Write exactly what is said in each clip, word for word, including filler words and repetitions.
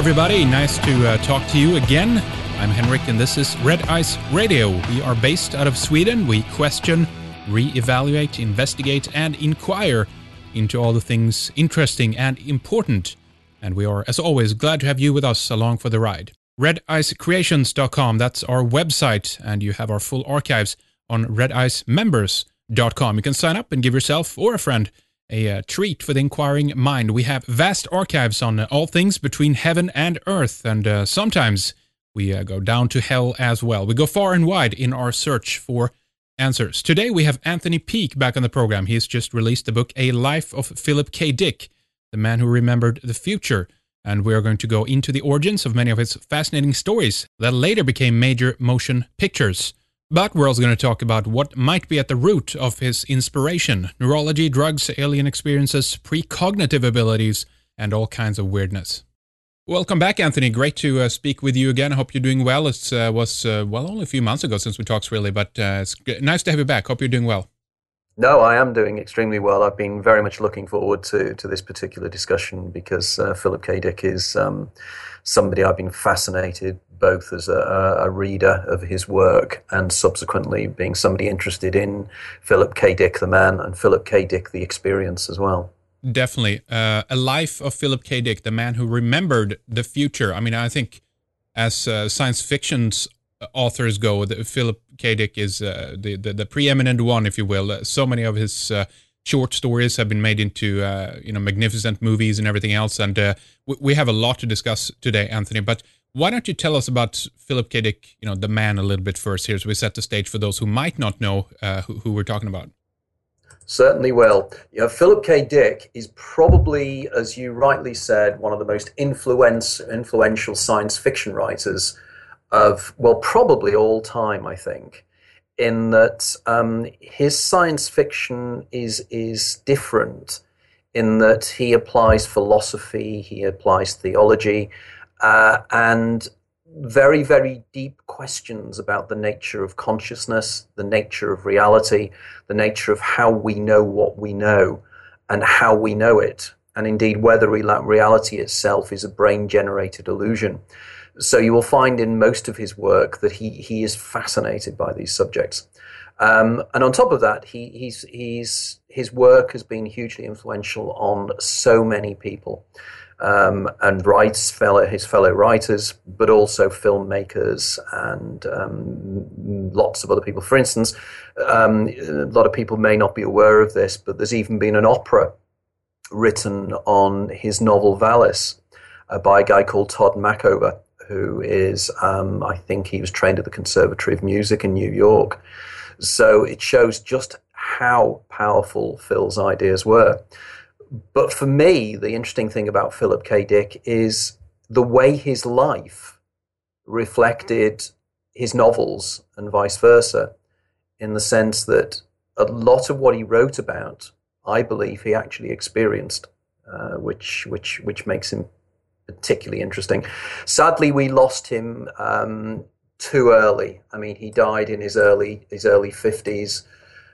everybody. Nice to uh, talk to you again. I'm Henrik, and this is Red Ice Radio. We are based out of Sweden. We question, re-evaluate, investigate, and inquire into all the things interesting and important. And we are, as always, glad to have you with us along for the ride. red ice creations dot com, that's our website, and you have our full archives on red ice members dot com. You can sign up and give yourself or a friend a uh, treat for the inquiring mind. We have vast archives on uh, all things between heaven and earth, and uh, sometimes we uh, go down to hell as well. We go far and wide in our search for answers. Today we have Anthony Peake back on the program. He's just released the book A Life of Philip K. Dick, the man who remembered the future, and we are going to go into the origins of many of his fascinating stories that later became major motion pictures. But we're also going to talk about what might be at the root of his inspiration: neurology, drugs, alien experiences, precognitive abilities, and all kinds of weirdness. Welcome back, Anthony. Great to uh, speak with you again. I hope you're doing well. It uh, was, uh, well, only a few months ago since we talked, really, but uh, it's g- nice to have you back. Hope you're doing well. No, I am doing extremely well. I've been very much looking forward to, to this particular discussion because uh, Philip K. Dick is um, somebody I've been fascinated both as a, a reader of his work and subsequently being somebody interested in Philip K. Dick the man and Philip K. Dick the experience as well. Definitely. Uh, A Life of Philip K. Dick, the man who remembered the future. I mean, I think as uh, science fiction's authors go, the, Philip K. Dick is uh, the, the the preeminent one, if you will. Uh, so many of his uh, short stories have been made into uh, you know magnificent movies and everything else, and uh, we, we have a lot to discuss today, Anthony. But why don't you tell us about Philip K. Dick, you know, the man, a little bit first here, so we set the stage for those who might not know uh, who, who we're talking about. Certainly will. You know, Philip K. Dick is probably, as you rightly said, one of the most influence, influential science fiction writers of, well, probably all time, I think, in that um, his science fiction is is different in that he applies philosophy, he applies theology, uh, and very, very deep questions about the nature of consciousness, the nature of reality, the nature of how we know what we know and how we know it, and indeed whether reality itself is a brain-generated illusion. So you will find in most of his work that he he is fascinated by these subjects. Um, and on top of that, he, he's, he's, his work has been hugely influential on so many people. Um, and writes fellow his fellow writers, but also filmmakers and um, lots of other people. For instance, um, a lot of people may not be aware of this, but there's even been an opera written on his novel Valis uh, by a guy called Todd Machover, who is, um, I think he was trained at the Conservatory of Music in New York. So it shows just how powerful Phil's ideas were. But for me, the interesting thing about Philip K. Dick is the way his life reflected his novels and vice versa, in the sense that a lot of what he wrote about, I believe he actually experienced, uh, which which which makes him particularly interesting. Sadly, we lost him um, too early. I mean, he died in his early his early fifties,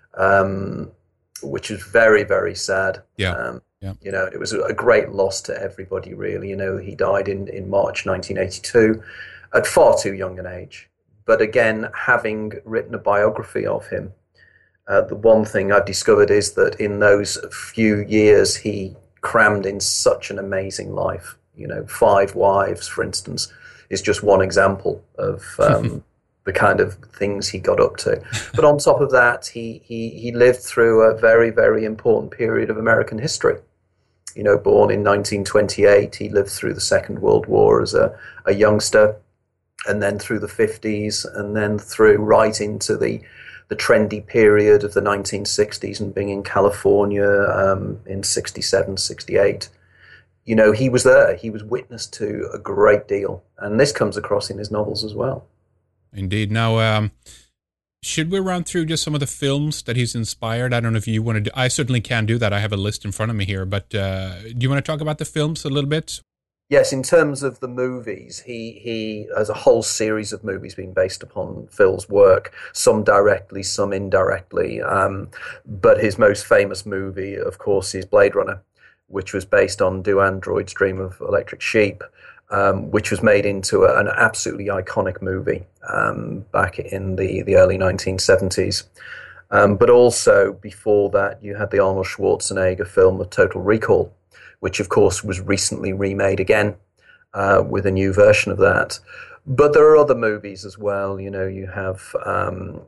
um, which is very, very sad. Yeah. Um, Yeah. You know, it was a great loss to everybody, really. You know, he died in, in March nineteen eighty-two at far too young an age. But again, having written a biography of him, uh, the one thing I've discovered is that in those few years, he crammed in such an amazing life. You know, five wives, for instance, is just one example of um, the kind of things he got up to. But on top of that, he, he, he lived through a very, very important period of American history. You know, born in nineteen twenty-eight, he lived through the Second World War as a, a youngster, and then through the fifties, and then through right into the the trendy period of the nineteen sixties and being in California um, in sixty-seven, sixty-eight. You know, he was there. He was witness to a great deal. And this comes across in his novels as well. Indeed. Now, um, should we run through just some of the films that he's inspired? I don't know if you want to do, I certainly can do that. I have a list in front of me here, but uh, do you want to talk about the films a little bit? Yes, in terms of the movies, he, he has a whole series of movies being based upon Phil's work, some directly, some indirectly. Um, but his most famous movie, of course, is Blade Runner, which was based on Do Androids Dream of Electric Sheep. um, which was made into a, an absolutely iconic movie um, back in the, the early nineteen seventies. Um, but also before that, you had the Arnold Schwarzenegger film of Total Recall, which of course was recently remade again uh, with a new version of that. But there are other movies as well. You know, you have um,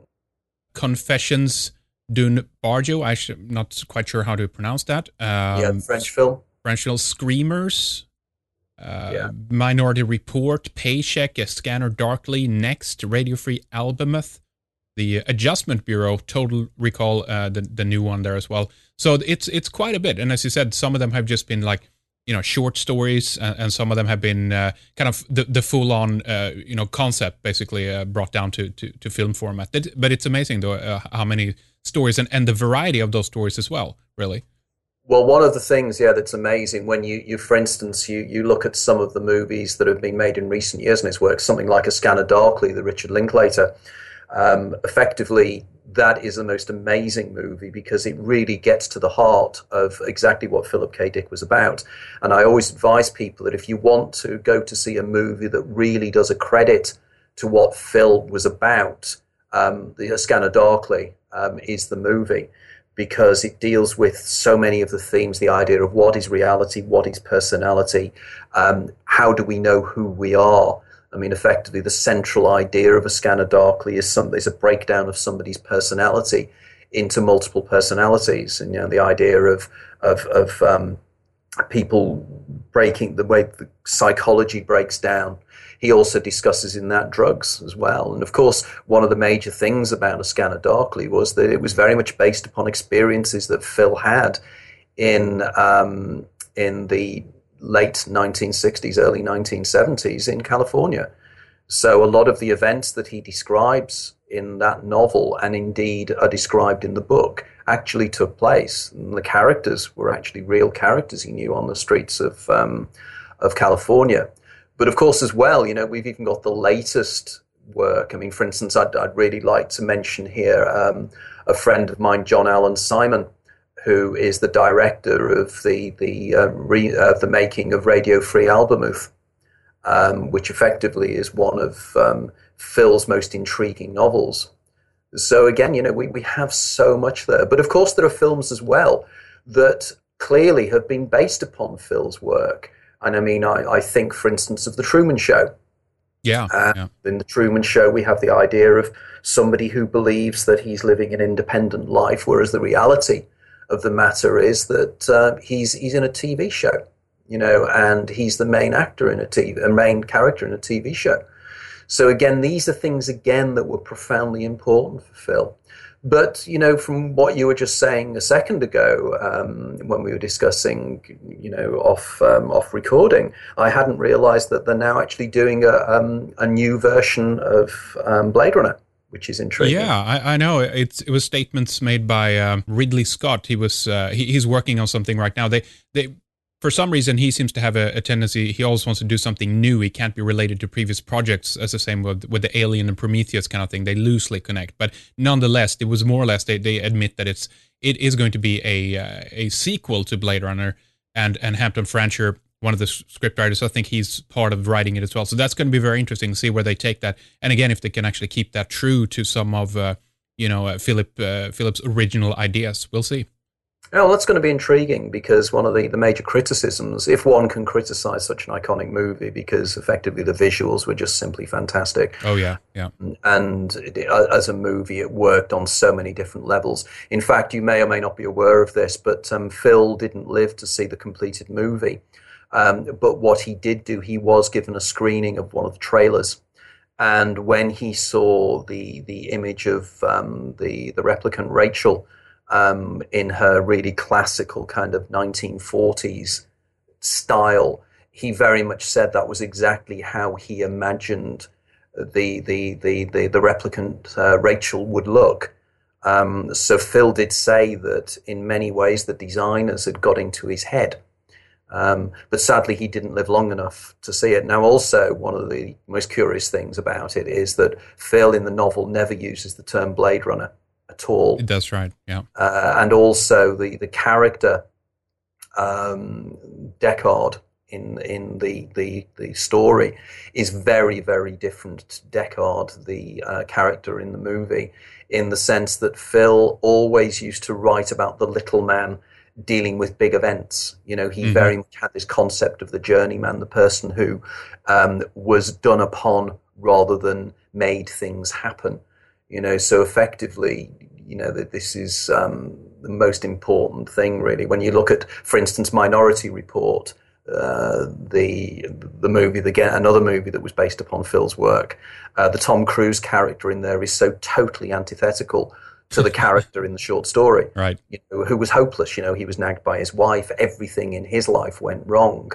Confessions d'un Barjo. I'm not quite sure how to pronounce that. Um, yeah, French film. French film Screamers. Uh, yeah. Minority Report, Paycheck, A Scanner Darkly, Next, Radio Free Albemuth, the Adjustment Bureau, Total Recall, uh, the the new one there as well. So it's it's quite a bit, and as you said, some of them have just been like, you know, short stories, and, and some of them have been uh, kind of the the full on uh, you know, concept basically uh, brought down to, to to film format. But it's amazing though uh, how many stories and and the variety of those stories as well, really. Well, one of the things, yeah, that's amazing when you, you for instance, you, you look at some of the movies that have been made in recent years in its work, something like A Scanner Darkly, the Richard Linklater, um, effectively, that is the most amazing movie because it really gets to the heart of exactly what Philip K. Dick was about. And I always advise people that if you want to go to see a movie that really does a credit to what Phil was about, um, the A Scanner Darkly um, is the movie, because it deals with so many of the themes, the idea of what is reality, what is personality, um, how do we know who we are. I mean, effectively, the central idea of A Scanner Darkly is some, is a breakdown of somebody's personality into multiple personalities, and you know, the idea of of, of um, people breaking the way the psychology breaks down. He also discusses in that drugs as well. And of course, one of the major things about A Scanner Darkly was that it was very much based upon experiences that Phil had in um, in the late nineteen sixties, early nineteen seventies in California. So a lot of the events that he describes in that novel, and indeed are described in the book, actually took place. And the characters were actually real characters he knew on the streets of um, of California. But of course, as well, you know, we've even got the latest work. I mean, for instance, I'd, I'd really like to mention here um, a friend of mine, John Allen Simon, who is the director of the the uh, re, uh, the making of Radio Free Albemuth, um, which effectively is one of um, Phil's most intriguing novels. So again, you know, we, we have so much there. But of course, there are films as well that clearly have been based upon Phil's work. And I mean, I, I think, for instance, of The Truman Show. Yeah, uh, yeah. In The Truman Show, we have the idea of somebody who believes that he's living an independent life, whereas the reality of the matter is that uh, he's he's in a T V show, you know, and he's the main actor in a T V, a main character in a T V show. So again, these are things again that were profoundly important for Phil. But, you know, from what you were just saying a second ago, um, when we were discussing, you know, off um, off recording, I hadn't realized that they're now actually doing a um, a new version of um, Blade Runner, which is intriguing. Yeah, I, I know. It's it was statements made by um, Ridley Scott. He was uh, he, he's working on something right now. They they. For some reason, he seems to have a, a tendency, he always wants to do something new. He can't be related to previous projects, as the same with, with the Alien and Prometheus kind of thing. They loosely connect. But nonetheless, it was more or less, they, they admit that it's, it is going to be a uh, a sequel to Blade Runner. And, and Hampton Fancher, one of the script writers, I think he's part of writing it as well. So that's going to be very interesting to see where they take that. And again, if they can actually keep that true to some of, uh, you know, uh, Philip uh, Philip's original ideas. We'll see. Well, that's going to be intriguing because one of the, the major criticisms, if one can criticize such an iconic movie, because effectively the visuals were just simply fantastic. Oh, yeah, yeah. And it, as a movie, it worked on so many different levels. In fact, you may or may not be aware of this, but um, Phil didn't live to see the completed movie. Um, but what he did do, he was given a screening of one of the trailers. And when he saw the the image of um, the, the replicant Rachel, Um, in her really classical kind of nineteen forties style, he very much said that was exactly how he imagined the the the the, the replicant uh, Rachel would look. Um, so Phil did say that in many ways the designers had got into his head, um, but sadly he didn't live long enough to see it. Now, also one of the most curious things about it is that Phil in the novel never uses the term Blade Runner at all. It does, right, yeah. Uh, and also the, the character, um, Deckard, in in the the the story is very very different to Deckard, the uh, character in the movie, in the sense that Phil always used to write about the little man dealing with big events. You know, he mm-hmm. very much had this concept of the journeyman, the person who um, was done upon rather than made things happen. You know, so effectively, you know, that this is um, the most important thing, really. When you look at, for instance, Minority Report, uh, the the movie, the another movie that was based upon Phil's work, uh, the Tom Cruise character in there is so totally antithetical to the character in the short story, right? You know, who was hopeless. You know, he was nagged by his wife. Everything in his life went wrong.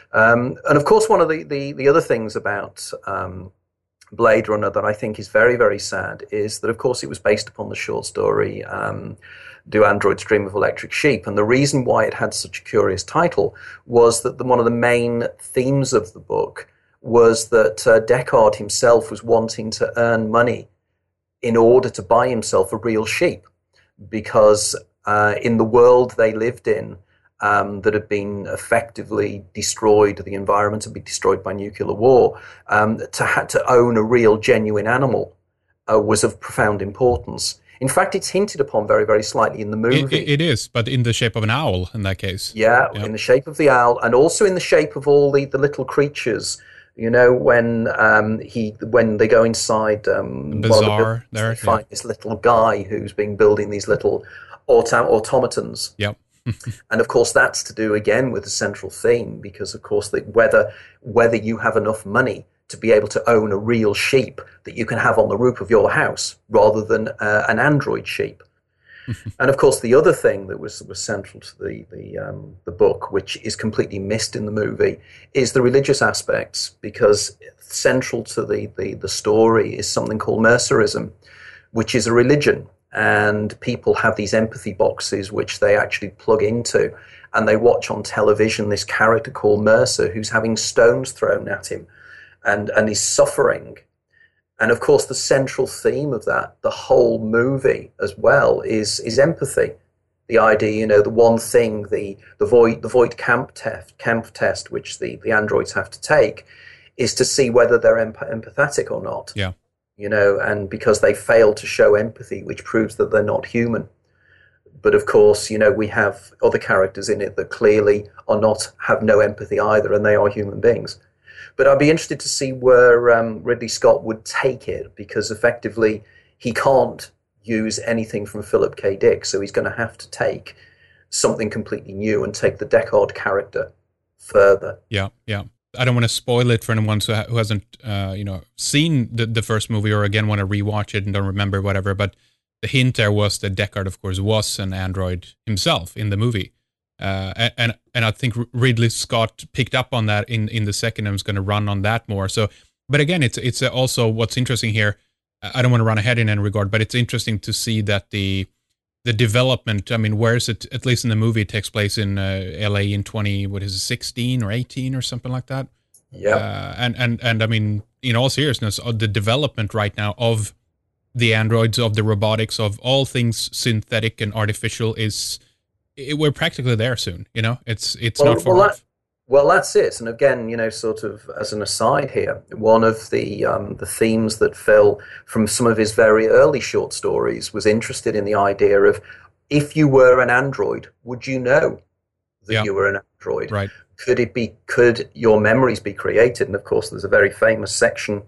Um, and of course, one of the, the, the other things about um, Blade Runner that I think is very, very sad is that, of course, it was based upon the short story um, Do Androids Dream of Electric Sheep? And the reason why it had such a curious title was that the, one of the main themes of the book was that uh, Deckard himself was wanting to earn money in order to buy himself a real sheep, because uh, in the world they lived in, um, that had been effectively destroyed, the environment had been destroyed by nuclear war, um, to ha- to own a real, genuine animal uh, was of profound importance. In fact, it's hinted upon very, very slightly in the movie. It, it is, but in the shape of an owl in that case. Yeah, yeah, in the shape of the owl, and also in the shape of all the, the little creatures. You know, when um, he when they go inside um, the bazaar, the there, they find yeah. this little guy who's been building these little autom- automatons. Yep. And of course, that's to do again with the central theme, because of course, the, whether whether you have enough money to be able to own a real sheep that you can have on the roof of your house, rather than uh, an android sheep. And of course, the other thing that was was central to the the um, the book, which is completely missed in the movie, is the religious aspects, because central to the the, the story is something called Mercerism, which is a religion, and people have these empathy boxes which they actually plug into, and they watch on television this character called Mercer who's having stones thrown at him, and and is suffering. And of course, the central theme of that, the whole movie as well, is is empathy. The idea, you know, the one thing, the the Voight the Voight Kampff test, Kampff test, which the, the androids have to take, is to see whether they're emp- empathetic or not. Yeah. You know, and because they fail to show empathy, which proves that they're not human. But of course, you know, we have other characters in it that clearly are not have no empathy either, and they are human beings. But I'd be interested to see where um, Ridley Scott would take it, because effectively he can't use anything from Philip K. Dick, so he's going to have to take something completely new and take the Deckard character further. Yeah, yeah. I don't want to spoil it for anyone who, ha- who hasn't, uh, you know, seen the, the first movie, or again want to rewatch it and don't remember whatever. But the hint there was that Deckard, of course, was an android himself in the movie. Uh, and and I think Ridley Scott picked up on that in, in the second and was going to run on that more. So, but again, it's it's also what's interesting here. I don't want to run ahead in any regard, but it's interesting to see that the the development. I mean, where is it? At least in the movie, it takes place in uh, L A in twenty what is it, sixteen or eighteen or something like that. Yeah. Uh, and and and I mean, in all seriousness, the development right now of the androids, of the robotics, of all things synthetic and artificial is. It, we're practically there soon, you know. It's it's well, not far well, off. That, well, that's it. And again, you know, sort of as an aside here, one of the um, the themes that Phil, from some of his very early short stories, was interested in the idea of, if you were an android, would you know that yeah. you were an android? Right. Could it be? Could your memories be created? And of course, there's a very famous section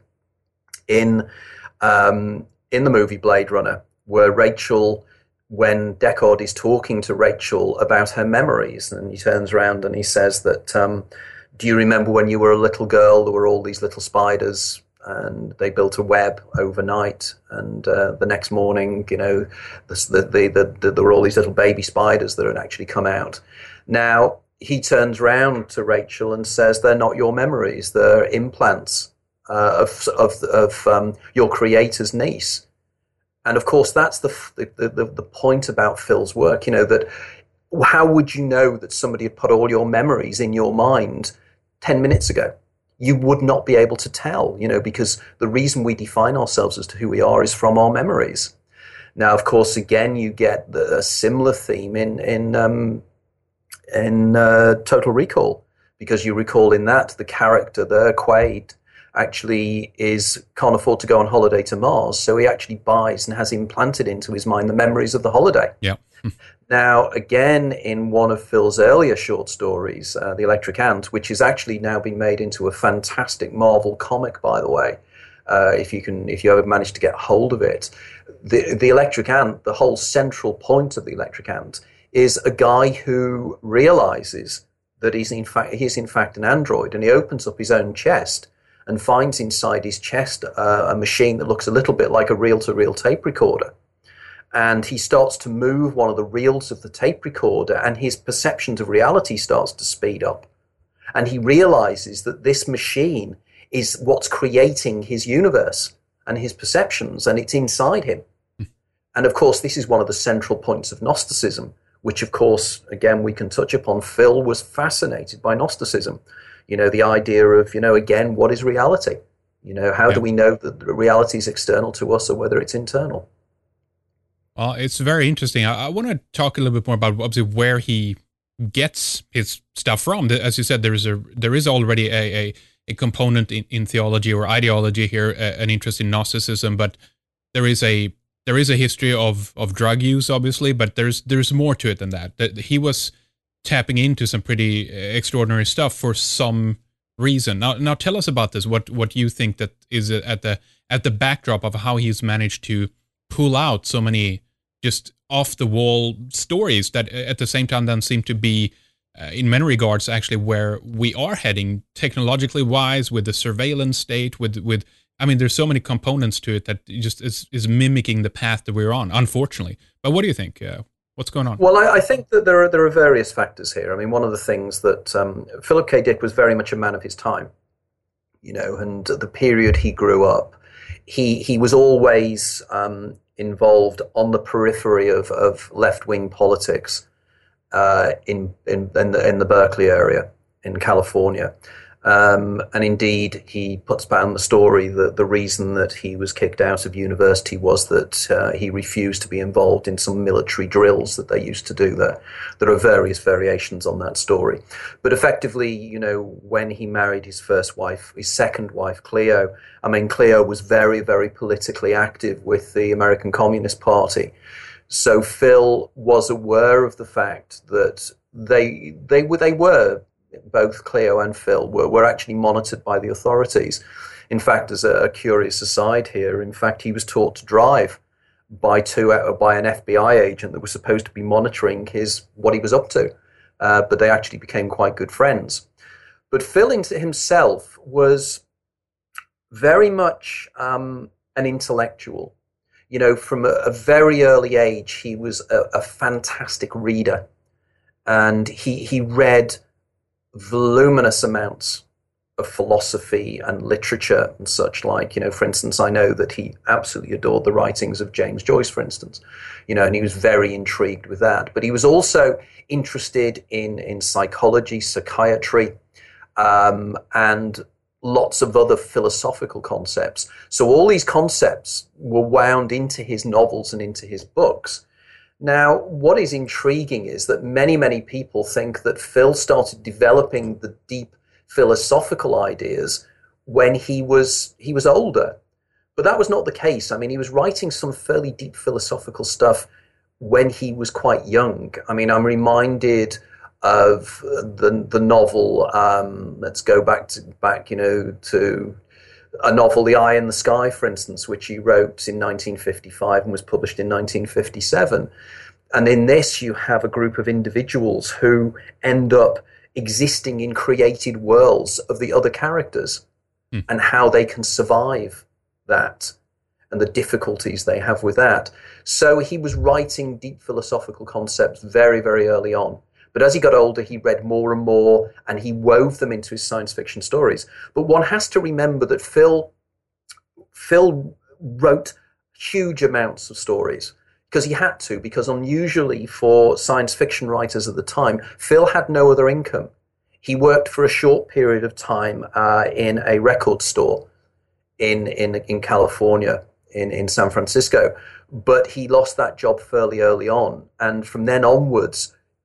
in um, in the movie Blade Runner where Rachel. When Deckard is talking to Rachel about her memories, and he turns around and he says that, um, do you remember when you were a little girl, there were all these little spiders and they built a web overnight, and uh, the next morning, you know, the, the, the, the, there were all these little baby spiders that had actually come out. Now, he turns around to Rachel and says, they're not your memories, they're implants uh, of, of, of um, your creator's niece. And of course, that's the, the the the point about Phil's work. You know, that how would you know that somebody had put all your memories in your mind ten minutes ago? You would not be able to tell. You know, because the reason we define ourselves as to who we are is from our memories. Now, of course, again, you get the, a similar theme in in um, in uh, Total Recall, because you recall in that the character there, Quaid, actually is can't afford to go on holiday to Mars, so he actually buys and has implanted into his mind the memories of the holiday. Yeah. Now, again, in one of Phil's earlier short stories, uh, The Electric Ant, which is actually now being made into a fantastic Marvel comic, by the way, uh, if you can, if you ever manage to get hold of it, the the Electric Ant, the whole central point of The Electric Ant, is a guy who realizes that he's in fact he's in fact an android, and he opens up his own chest and finds inside his chest uh, a machine that looks a little bit like a reel-to-reel tape recorder. And he starts to move one of the reels of the tape recorder, and his perception of reality starts to speed up. And he realizes that this machine is what's creating his universe and his perceptions, and it's inside him. And of course, this is one of the central points of Gnosticism, which, of course, again, we can touch upon. Phil was fascinated by Gnosticism. You know, the idea of, you know, again, what is reality? You know, how yeah. do we know that reality is external to us or whether it's internal? Well, it's very interesting. I, I want to talk a little bit more about obviously where he gets his stuff from. As you said, there is a there is already a a, a component in, in theology or ideology here, a, an interest in Gnosticism, but there is a there is a history of of drug use, obviously, but there's there's more to it than that. That he was tapping into some pretty extraordinary stuff for some reason. Now, now tell us about this. What what you think that is at the at the backdrop of how he's managed to pull out so many just off-the-wall stories that at the same time then seem to be, uh, in many regards, actually where we are heading technologically wise, with the surveillance state, with, with I mean, there's so many components to it that just is, is mimicking the path that we're on, unfortunately. But what do you think? Uh, what's going on? Well, I, I think that there are, there are various factors here. I mean, one of the things that um, Philip K. Dick was very much a man of his time, you know, and the period he grew up, he, he was always um, involved on the periphery of, of left-wing politics uh, in, in, in, the, in the Berkeley area in California. Um, and indeed, he puts down the story that the reason that he was kicked out of university was that uh, he refused to be involved in some military drills that they used to do there. There are various variations on that story. But effectively, you know, when he married his first wife, his second wife, Cleo, I mean, Cleo was very, very politically active with the American Communist Party. So Phil was aware of the fact that they they were they were both Cleo and Phil were, were actually monitored by the authorities. In fact, as a, a curious aside here, in fact, he was taught to drive by two uh, by an F B I agent that was supposed to be monitoring his what he was up to, uh, but they actually became quite good friends. But Phil himself was very much um, an intellectual. You know, from a, a very early age, he was a, a fantastic reader, and he he read voluminous amounts of philosophy and literature and such like. You know, for instance, I know that he absolutely adored the writings of James Joyce, for instance, you know, and he was very intrigued with that. But he was also interested in, in psychology, psychiatry, um, and lots of other philosophical concepts. So all these concepts were wound into his novels and into his books. Now, what is intriguing is that many, many people think that Phil started developing the deep philosophical ideas when he was he was older. But that was not the case. I mean, he was writing some fairly deep philosophical stuff when he was quite young. I mean, I'm reminded of the the novel, um, let's go back to back, you know, to a novel, The Eye in the Sky, for instance, which he wrote in nineteen fifty-five and was published in nineteen fifty-seven. And in this, you have a group of individuals who end up existing in created worlds of the other characters, mm. and how they can survive that and the difficulties they have with that. So he was writing deep philosophical concepts very, very early on. But as he got older, he read more and more, and he wove them into his science fiction stories. But one has to remember that Phil, Phil wrote huge amounts of stories because he had to, because unusually for science fiction writers at the time, Phil had no other income. He worked for a short period of time uh, in a record store in, in, in California, in, in San Francisco. But he lost that job fairly early on. And from then onwards,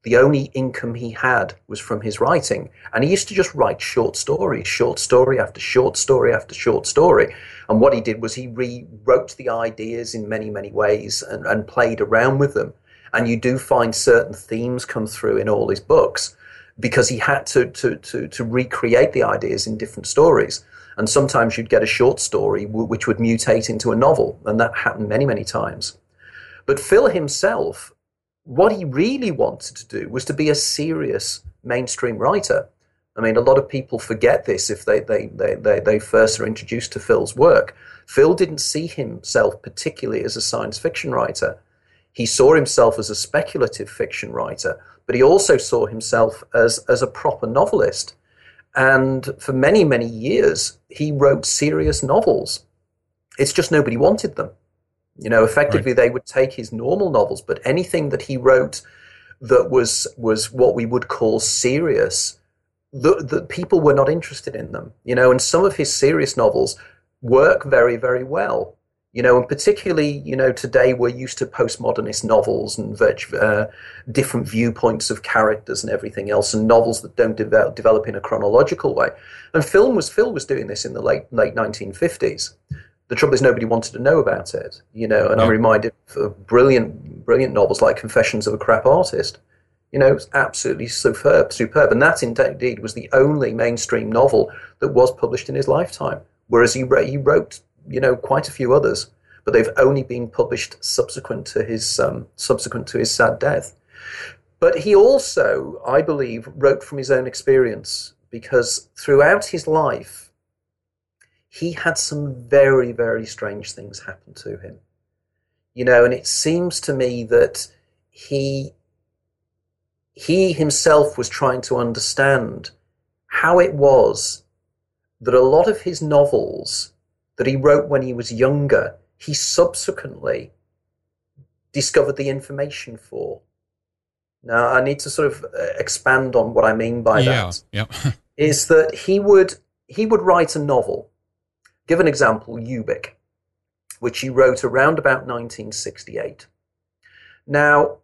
The only income he had was from his writing. And he used to just write short stories, short story after short story after short story. And what he did was he rewrote the ideas in many, many ways and, and played around with them. And you do find certain themes come through in all his books because he had to, to, to, to recreate the ideas in different stories. And sometimes you'd get a short story w- which would mutate into a novel. And that happened many, many times. But Phil himself, what he really wanted to do was to be a serious mainstream writer. I mean, a lot of people forget this if they, they, they, they, they first are introduced to Phil's work. Phil didn't see himself particularly as a science fiction writer. He saw himself as a speculative fiction writer, but he also saw himself as, as a proper novelist. And for many, many years, he wrote serious novels. It's just nobody wanted them. You know, effectively, right. They would take his normal novels, but anything that he wrote that was was what we would call serious, the, the people were not interested in them. You know, and some of his serious novels work very, very well. You know, and particularly, you know, today we're used to postmodernist novels and uh, different viewpoints of characters and everything else, and novels that don't develop, develop in a chronological way. And film was Phil was doing this in the late late nineteen fifties. The trouble is nobody wanted to know about it, you know, and yeah. I'm reminded of brilliant, brilliant novels like Confessions of a Crap Artist. You know, it's absolutely superb, superb. And that indeed was the only mainstream novel that was published in his lifetime. Whereas he wrote, he wrote, you know, quite a few others, but they've only been published subsequent to his um, subsequent to his sad death. But he also, I believe, wrote from his own experience, because throughout his life, he had some very, very strange things happen to him. You know, and it seems to me that he he himself was trying to understand how it was that a lot of his novels that he wrote when he was younger, he subsequently discovered the information for. Now, I need to sort of expand on what I mean by yeah, that. Yeah. Is that he would he would write a novel. Give an example, Ubik, which he wrote around about nineteen sixty-eight. Now,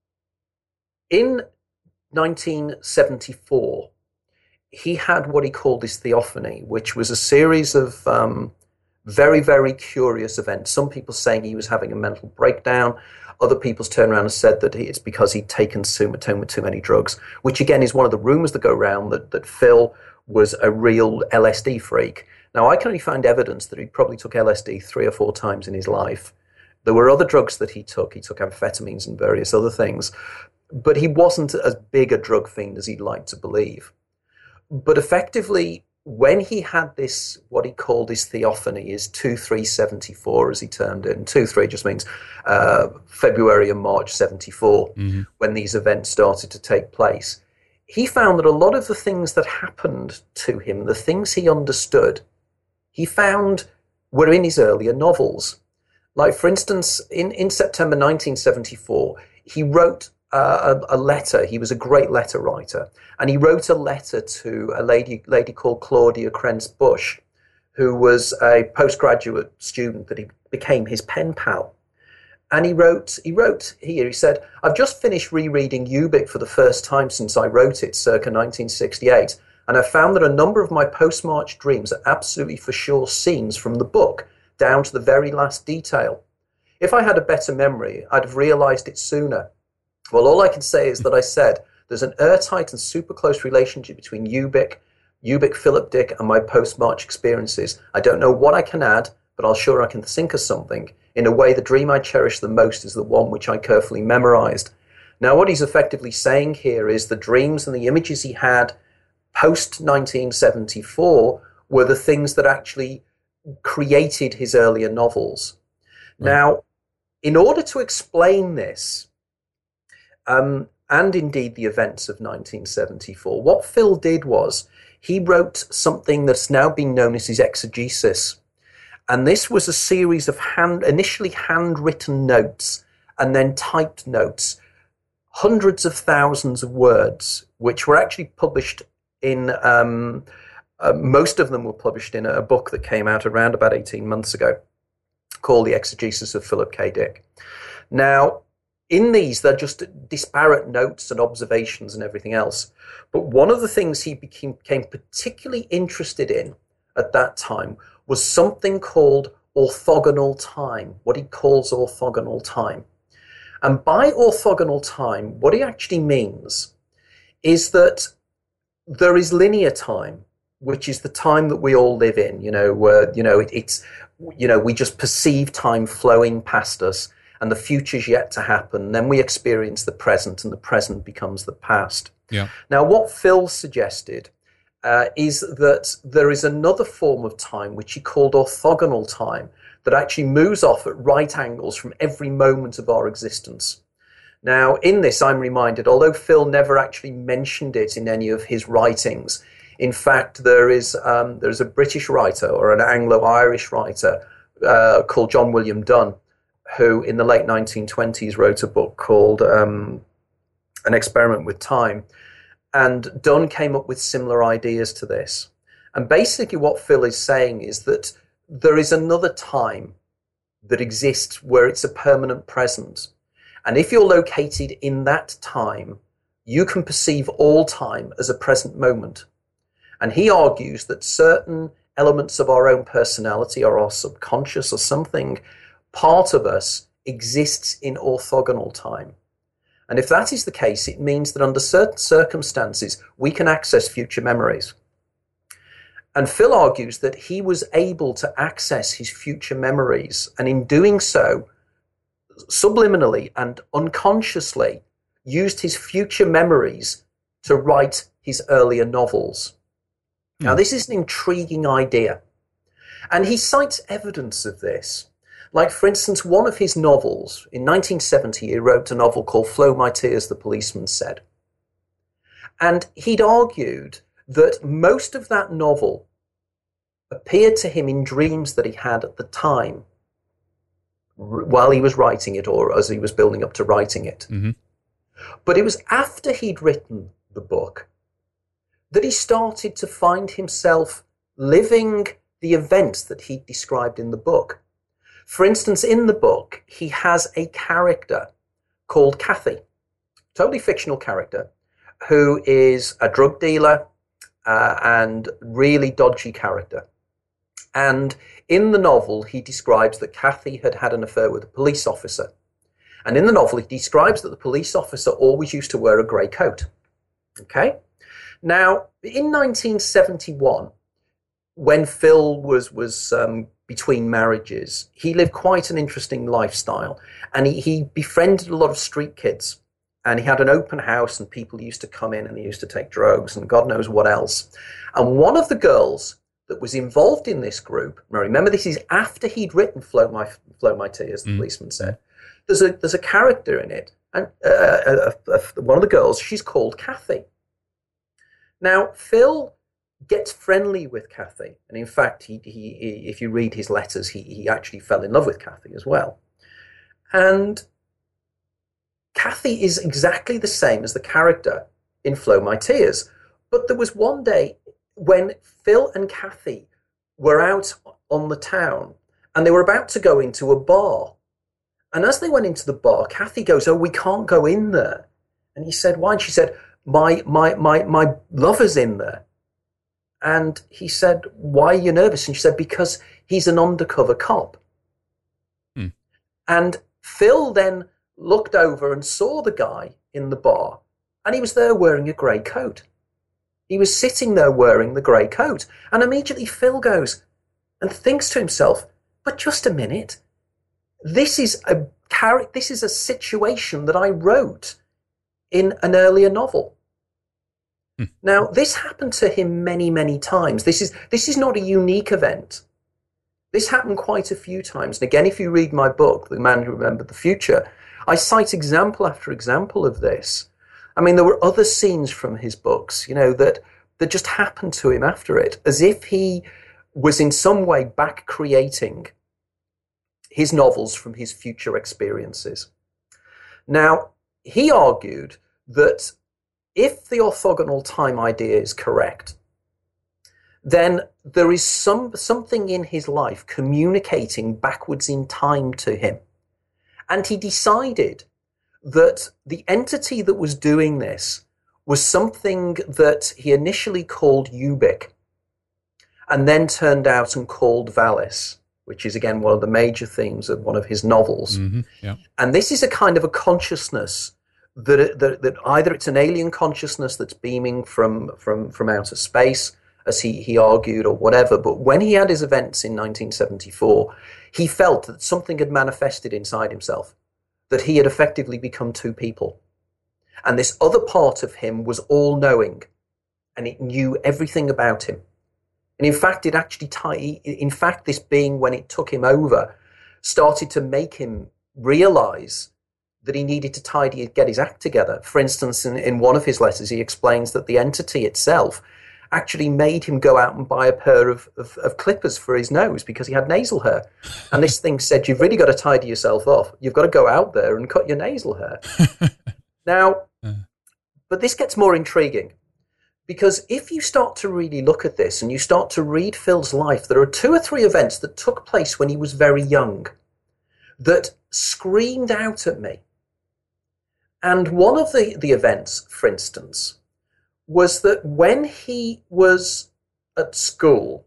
in nineteen seventy-four, he had what he called his theophany, which was a series of um, very, very curious events. Some people saying he was having a mental breakdown. Other people's turned around and said that it's because he'd taken Sumatone with too many drugs, which again is one of the rumors that go around that, that Phil was a real L S D freak. Now, I can only find evidence that he probably took L S D three or four times in his life. There were other drugs that he took. He took amphetamines and various other things. But he wasn't as big a drug fiend as he'd like to believe. But effectively, when he had this, what he called his theophany, his two three seventy-four, as he termed it, and two three just means uh, February and March seventy-four, mm-hmm. when these events started to take place, he found that a lot of the things that happened to him, the things he understood, he found were in his earlier novels. Like, for instance, in, in September nineteen seventy-four, he wrote uh, a, a letter. He was a great letter writer. And he wrote a letter to a lady lady called Claudia Krentz Bush, who was a postgraduate student that he became his pen pal. And he wrote, he wrote here, he said, "I've just finished rereading Ubik for the first time since I wrote it, circa nineteen sixty-eight. And I found that a number of my post-March dreams are absolutely for sure scenes from the book, down to the very last detail. If I had a better memory, I'd have realized it sooner. Well, all I can say is that I said, there's an airtight and super close relationship between Ubik, Ubik, Philip Dick, and my post-March experiences. I don't know what I can add, but I'll sure I can think of something. In a way, the dream I cherish the most is the one which I carefully memorized." Now, what he's effectively saying here is the dreams and the images he had post nineteen seventy-four were the things that actually created his earlier novels. Right. Now, in order to explain this, um, and indeed the events of nineteen seventy-four, what Phil did was he wrote something that's now been known as his exegesis. And this was a series of hand, initially handwritten notes and then typed notes, hundreds of thousands of words, which were actually published in, um, uh, most of them were published in a book that came out around about eighteen months ago called The Exegesis of Philip K. Dick. Now, in these, they're just disparate notes and observations and everything else. But one of the things he became, became particularly interested in at that time was something called orthogonal time, what he calls orthogonal time. And by orthogonal time, what he actually means is that there is linear time, which is the time that we all live in, you know, where, you know, it, it's, you know, we just perceive time flowing past us and the future's yet to happen. Then we experience the present and the present becomes the past. Yeah. Now, what Phil suggested uh, is that there is another form of time, which he called orthogonal time, that actually moves off at right angles from every moment of our existence. Now, in this, I'm reminded, although Phil never actually mentioned it in any of his writings, in fact, there is um, there's a British writer or an Anglo-Irish writer uh, called John William Dunn, who in the late nineteen twenties wrote a book called um, An Experiment with Time. And Dunn came up with similar ideas to this. And basically what Phil is saying is that there is another time that exists where it's a permanent present. And if you're located in that time, you can perceive all time as a present moment. And he argues that certain elements of our own personality or our subconscious or something, part of us exists in orthogonal time. And if that is the case, it means that under certain circumstances, we can access future memories. And Phil argues that he was able to access his future memories, and in doing so, subliminally and unconsciously, used his future memories to write his earlier novels. Mm. Now, this is an intriguing idea. And he cites evidence of this. Like, for instance, one of his novels, in nineteen seventy, he wrote a novel called Flow My Tears, the Policeman Said. And he'd argued that most of that novel appeared to him in dreams that he had at the time while he was writing it or as he was building up to writing it. Mm-hmm. But it was after he'd written the book that he started to find himself living the events that he described in the book. For instance, in the book, he has a character called Kathy, totally fictional character, who is a drug dealer uh, and really dodgy character. And in the novel, he describes that Kathy had had an affair with a police officer. And in the novel, he describes that the police officer always used to wear a grey coat. Okay? Now, in nineteen seventy-one, when Phil was, was um, between marriages, he lived quite an interesting lifestyle. And he, he befriended a lot of street kids. And he had an open house and people used to come in and they used to take drugs and God knows what else. And one of the girls that was involved in this group, now remember this is after he'd written Flow My, Flow My Tears, the mm. policeman said, there's a, there's a character in it, and uh, uh, uh, one of the girls, she's called Kathy. Now, Phil gets friendly with Kathy, and in fact, he, he, he if you read his letters, he, he actually fell in love with Kathy as well. And Kathy is exactly the same as the character in Flow My Tears. But there was one day when Phil and Kathy were out on the town and they were about to go into a bar. And as they went into the bar, Kathy goes, "Oh, we can't go in there." And he said, "Why?" And she said, my, my, my, my lover's in there. And he said, "Why are you nervous?" And she said, "Because he's an undercover cop." Hmm. And Phil then looked over and saw the guy in the bar, and he was there wearing a grey coat. He was sitting there wearing the grey coat. And immediately Phil goes and thinks to himself, but just a minute, this is a char- this is a situation that I wrote in an earlier novel. Hmm. Now, this happened to him many, many times. This is this is not a unique event. This happened quite a few times. And again, if you read my book, The Man Who Remembered the Future, I cite example after example of this. I mean, there were other scenes from his books, you know, that, that just happened to him after it, as if he was in some way back creating his novels from his future experiences. Now, he argued that if the orthogonal time idea is correct, then there is some something in his life communicating backwards in time to him. And he decided that the entity that was doing this was something that he initially called Ubik and then turned out and called Valis, which is, again, one of the major themes of one of his novels. Mm-hmm. Yeah. And this is a kind of a consciousness that, that, that either it's an alien consciousness that's beaming from, from, from outer space, as he, he argued, or whatever. But when he had his events in nineteen seventy-four, he felt that something had manifested inside himself, that he had effectively become two people. And this other part of him was all-knowing, and it knew everything about him. And in fact, it actually, t- in fact, this being, when it took him over, started to make him realize that he needed to tidy, get his act together. For instance, in, in one of his letters, he explains that the entity itself actually made him go out and buy a pair of, of, of clippers for his nose because he had nasal hair. And this thing said, you've really got to tidy yourself off. You've got to go out there and cut your nasal hair. Now, but this gets more intriguing, because if you start to really look at this and you start to read Phil's life, there are two or three events that took place when he was very young that screamed out at me. And one of the, the events, for instance, was that when he was at school,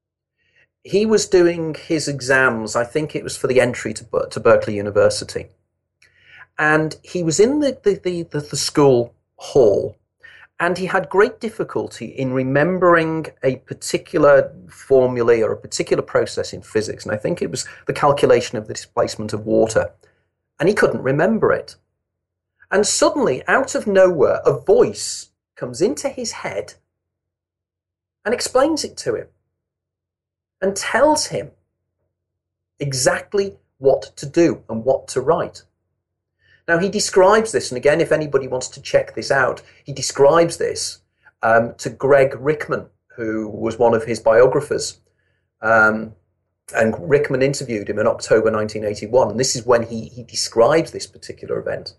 he was doing his exams. I think it was for the entry to, to Berkeley University. And he was in the, the, the, the, the school hall, and he had great difficulty in remembering a particular formula or a particular process in physics. And I think it was the calculation of the displacement of water. And he couldn't remember it. And suddenly, out of nowhere, a voice comes into his head and explains it to him and tells him exactly what to do and what to write. Now, he describes this, and again, if anybody wants to check this out, he describes this um, to Greg Rickman, who was one of his biographers. Um, and Rickman interviewed him in October nineteen eighty-one, and this is when he, he describes this particular event.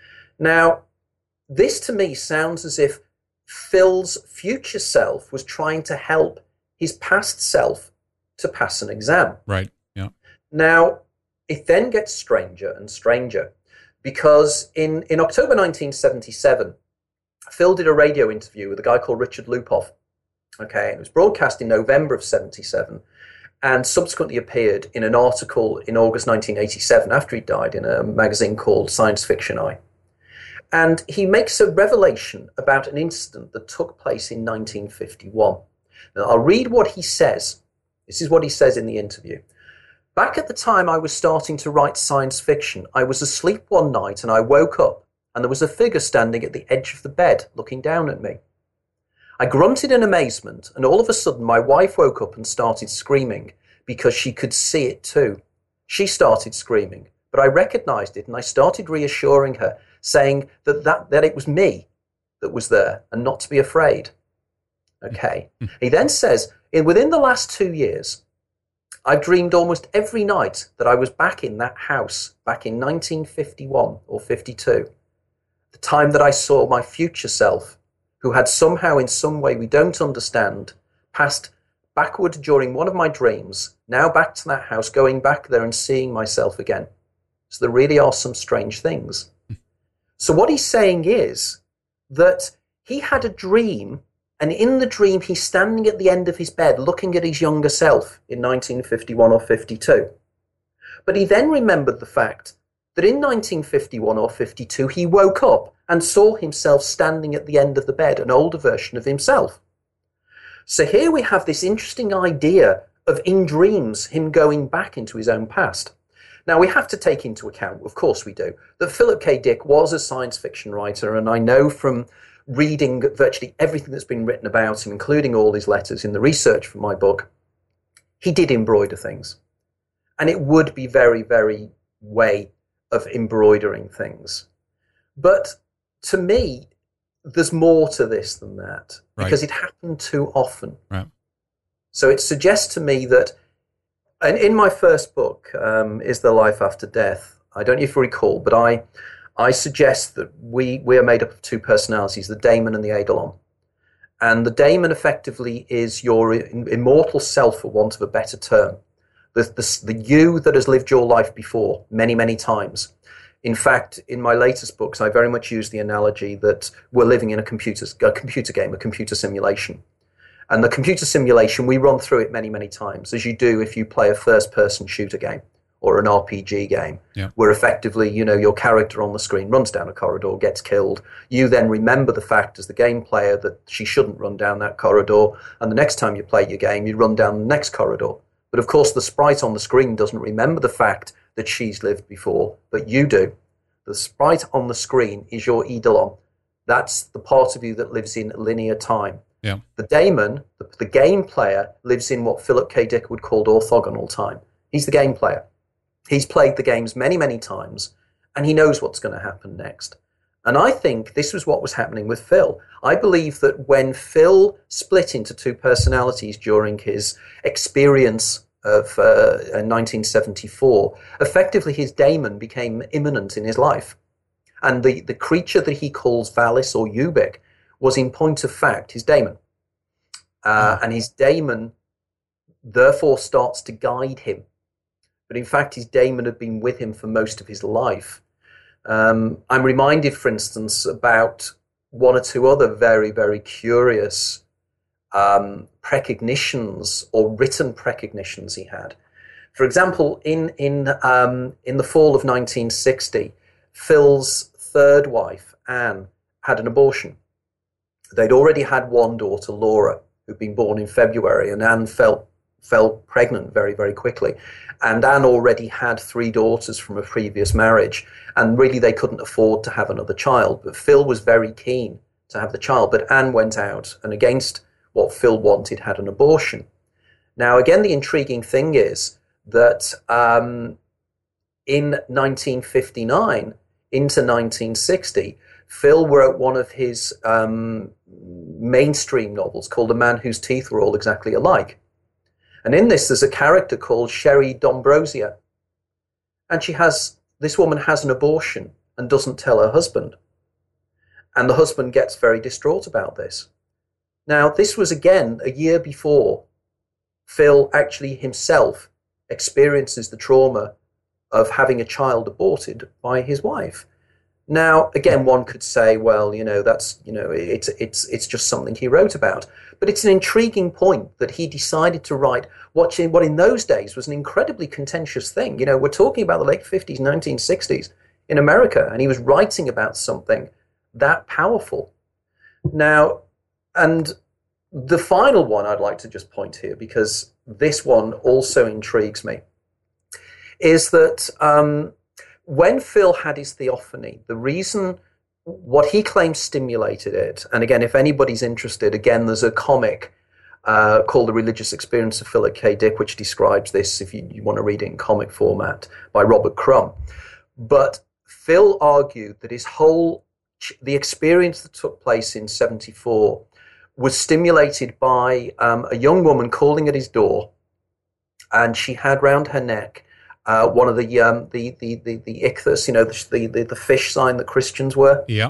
Now, this to me sounds as if Phil's future self was trying to help his past self to pass an exam. Right, yeah. Now, it then gets stranger and stranger, because in, in October nineteen seventy-seven, Phil did a radio interview with a guy called Richard Lupoff. Okay, and it was broadcast in November of seventy-seven, and subsequently appeared in an article in August nineteen eighty-seven, after he died, in a magazine called Science Fiction Eye. And he makes a revelation about an incident that took place in nineteen fifty-one. Now, I'll read what he says. This is what he says in the interview. Back at the time I was starting to write science fiction, I was asleep one night and I woke up, and there was a figure standing at the edge of the bed looking down at me. I grunted in amazement, and all of a sudden my wife woke up and started screaming because she could see it too. She started screaming, but I recognized it and I started reassuring her, saying that, that, that it was me that was there and not to be afraid. Okay. He then says, in within the last two years, I've dreamed almost every night that I was back in that house back in nineteen fifty-one or fifty-two, the time that I saw my future self, who had somehow in some way we don't understand, passed backward during one of my dreams, now back to that house, going back there and seeing myself again. So there really are some strange things. So what he's saying is that he had a dream, and in the dream he's standing at the end of his bed looking at his younger self in nineteen fifty-one or fifty-two. But he then remembered the fact that in nineteen fifty-one or fifty-two he woke up and saw himself standing at the end of the bed, an older version of himself. So here we have this interesting idea of, in dreams, him going back into his own past. Now, we have to take into account, of course we do, that Philip K. Dick was a science fiction writer, and I know from reading virtually everything that's been written about him, including all his letters in the research for my book, he did embroider things. And it would be very, very way of embroidering things. But to me, there's more to this than that, right, because it happened too often. Right. So it suggests to me that, and in my first book, um, Is There Life After Death, I don't know if you recall, but I I suggest that we, we are made up of two personalities, the daemon and the eidolon. And the daemon effectively is your immortal self, for want of a better term. The, the, the you that has lived your life before many, many times. In fact, in my latest books, I very much use the analogy that we're living in a computer, a computer game, a computer simulation. And the computer simulation, we run through it many, many times, as you do if you play a first-person shooter game or an R P G game, yeah. where effectively, you know, your character on the screen runs down a corridor, gets killed. You then remember the fact as the game player that she shouldn't run down that corridor, and the next time you play your game, you run down the next corridor. But of course, the sprite on the screen doesn't remember the fact that she's lived before, but you do. The sprite on the screen is your Eidolon. That's the part of you that lives in linear time. Yeah. The daemon, the, the game player, lives in what Philip K. Dick would call orthogonal time. He's the game player. He's played the games many, many times, and he knows what's going to happen next. And I think this was what was happening with Phil. I believe that when Phil split into two personalities during his experience of uh, nineteen seventy-four, effectively his daemon became imminent in his life. And the, the creature that he calls Valis or Ubik was, in point of fact, his daemon. Uh, and his daemon therefore starts to guide him. But in fact, his daemon had been with him for most of his life. Um, I'm reminded, for instance, about one or two other very, very curious um, precognitions or written precognitions he had. For example, in in um, in the fall of nineteen sixty, Phil's third wife, Anne, had an abortion. They'd already had one daughter, Laura, who'd been born in February, and Anne fell fell pregnant very, very quickly. And Anne already had three daughters from a previous marriage, and really they couldn't afford to have another child. But Phil was very keen to have the child, but Anne went out and, against what Phil wanted, had an abortion. Now, again, the intriguing thing is that um, in nineteen fifty-nine into nineteen sixty, Phil wrote one of his um, mainstream novels called A Man Whose Teeth Were All Exactly Alike. And in this, there's a character called Sherry D'Ambrosio. And she has, this woman has an abortion and doesn't tell her husband. And the husband gets very distraught about this. Now, this was, again, a year before Phil actually himself experiences the trauma of having a child aborted by his wife. Now, again, one could say, well, you know, that's, you know, it's it's it's just something he wrote about. But it's an intriguing point that he decided to write what in, what in those days was an incredibly contentious thing. You know, we're talking about the late fifties, nineteen sixties in America, and he was writing about something that powerful. Now, and the final one I'd like to just point here, because this one also intrigues me, is that um, when Phil had his theophany, the reason what he claims stimulated it, and again, if anybody's interested, again, there's a comic uh, called The Religious Experience of Philip K. Dick, which describes this, if you, you want to read it in comic format, by Robert Crumb. But Phil argued that his whole, the experience that took place in seventy-four was stimulated by um, a young woman calling at his door, and she had round her neck Uh, one of the um, the, the the the ichthus, you know, the, the the fish sign that Christians were. Yeah.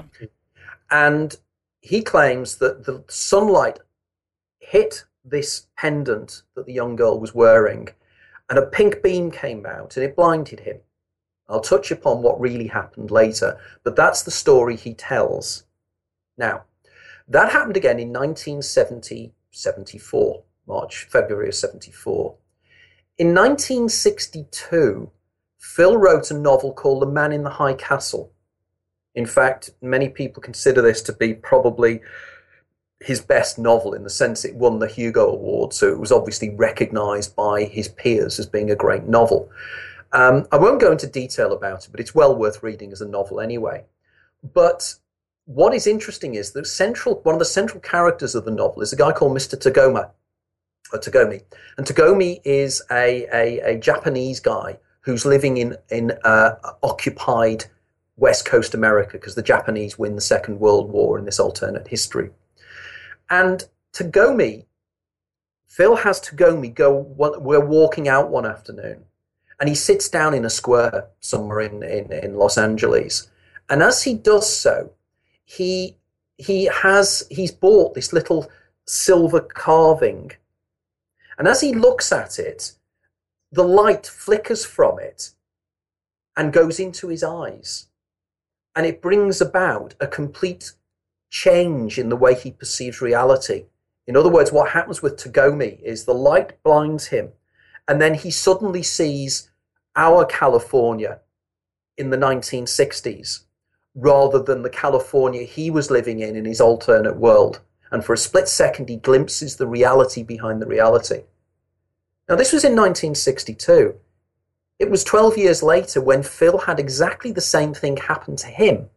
And he claims that the sunlight hit this pendant that the young girl was wearing, and a pink beam came out, and it blinded him. I'll touch upon what really happened later, but that's the story he tells. Now, that happened again in nineteen seventy, seventy-four, March, February of seventy-four. In nineteen sixty-two, Phil wrote a novel called The Man in the High Castle. In fact, many people consider this to be probably his best novel, in the sense it won the Hugo Award, so it was obviously recognised by his peers as being a great novel. Um, I won't go into detail about it, but it's well worth reading as a novel anyway. But what is interesting is that central, one of the central characters of the novel is a guy called Mister Tagoma. Or Tagomi. And Tagomi is a, a, a Japanese guy who's living in, in uh, occupied West Coast America, because the Japanese win the Second World War in this alternate history. And Tagomi, Phil has Tagomi go, we're walking out one afternoon, and he sits down in a square somewhere in, in, in Los Angeles. And as he does so, he he has he's bought this little silver carving. And as he looks at it, the light flickers from it, and goes into his eyes. And it brings about a complete change in the way he perceives reality. In other words, what happens with Tagomi is the light blinds him, and then he suddenly sees our California in the nineteen sixties rather than the California he was living in in his alternate world. And for a split second, he glimpses the reality behind the reality. Now, this was in nineteen sixty-two. It was twelve years later when Phil had exactly the same thing happen to him.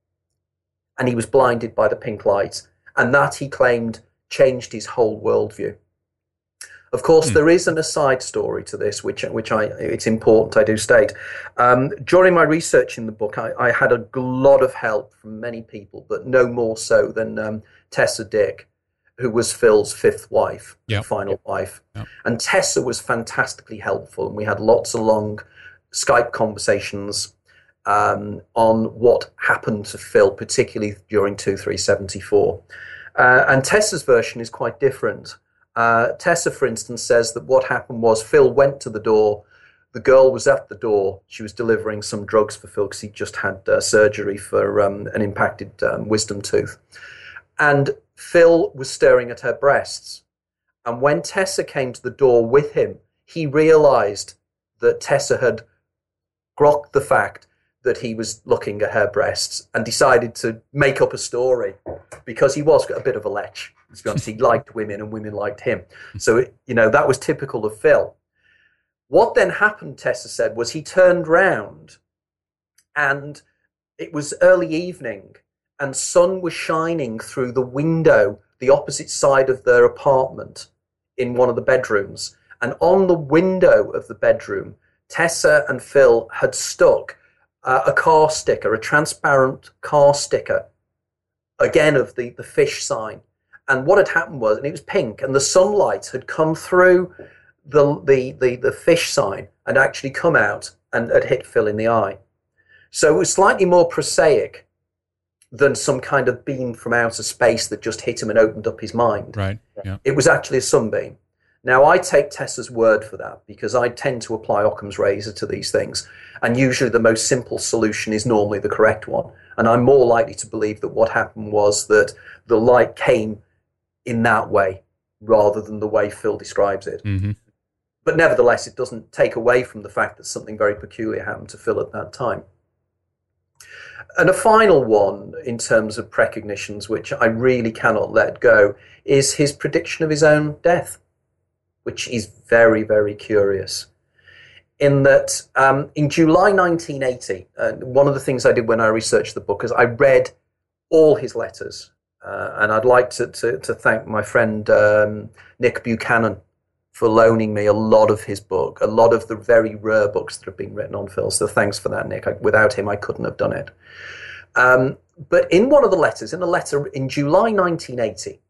And he was blinded by the pink light. And that, he claimed, changed his whole worldview. Of course, mm. there is an aside story to this, which which I it's important I do state. Um, during my research in the book, I, I had a lot of help from many people, but no more so than um, Tessa Dick, who was Phil's fifth wife, yep. final yep. wife. Yep. And Tessa was fantastically helpful, and we had lots of long Skype conversations um, on what happened to Phil, particularly during two three seventy-four. Uh, and Tessa's version is quite different. Uh, Tessa, for instance, says that what happened was Phil went to the door. The girl was at the door. She was delivering some drugs for Phil because he just had uh, surgery for um, an impacted um, wisdom tooth. And Phil was staring at her breasts. And when Tessa came to the door with him, he realized that Tessa had grokked the fact that he was looking at her breasts and decided to make up a story because he was a bit of a lech. To be honest, he liked women and women liked him. So, you know, that was typical of Phil. What then happened, Tessa said, was he turned round and it was early evening and sun was shining through the window, the opposite side of their apartment in one of the bedrooms. And on the window of the bedroom, Tessa and Phil had stuck uh, a car sticker, a transparent car sticker, again of the, the fish sign. And what had happened was, and it was pink, and the sunlight had come through the the the, the fish sign and actually come out and had hit Phil in the eye. So it was slightly more prosaic than some kind of beam from outer space that just hit him and opened up his mind. Right. Yeah. It was actually a sunbeam. Now, I take Tessa's word for that because I tend to apply Occam's razor to these things. And usually the most simple solution is normally the correct one. And I'm more likely to believe that what happened was that the light came in that way rather than the way Phil describes it. Mm-hmm. But nevertheless, it doesn't take away from the fact that something very peculiar happened to Phil at that time. And a final one in terms of precognitions, which I really cannot let go, is his prediction of his own death, which is very, very curious. In that, um, in July nineteen eighty, uh, one of the things I did when I researched the book is I read all his letters. Uh, and I'd like to, to, to thank my friend um, Nick Buchanan for loaning me a lot of his book, a lot of the very rare books that have been written on Phil. So thanks for that, Nick. I, without him, I couldn't have done it. Um, but in one of the letters, in a letter in July nineteen eighty,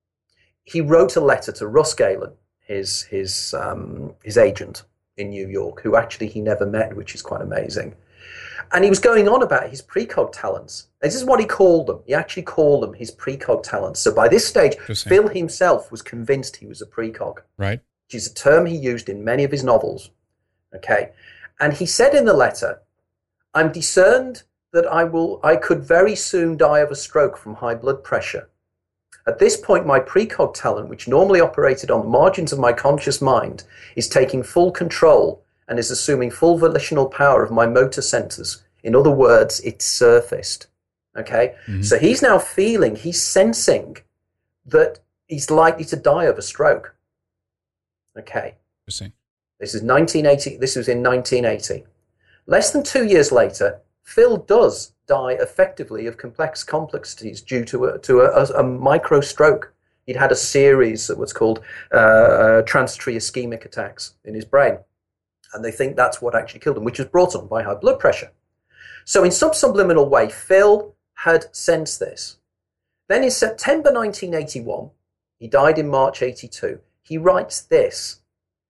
he wrote a letter to Russ Galen, his his um, his agent in New York, who actually he never met, which is quite amazing. And he was going on about his precog talents. This is what he called them. He actually called them his precog talents. So by this stage, Phil himself was convinced he was a precog. Right. Which is a term he used in many of his novels. Okay. And he said in the letter, I'm discerned that I will, I could very soon die of a stroke from high blood pressure. At this point, my precog talent, which normally operated on the margins of my conscious mind, is taking full control and is assuming full volitional power of my motor centers. In other words, it's surfaced. Okay? Mm-hmm. So he's now feeling, he's sensing that he's likely to die of a stroke. Okay. Interesting. This is nineteen eighty. This was in nineteen eighty. Less than two years later, Phil does die effectively of complex complexities due to a, to a, a, a micro stroke. He'd had a series of what's called uh, uh, transitory ischemic attacks in his brain. And they think that's what actually killed him, which was brought on by high blood pressure. So in some subliminal way, Phil had sensed this. Then in September nineteen eighty-one, he died in March eighty-two, he writes this.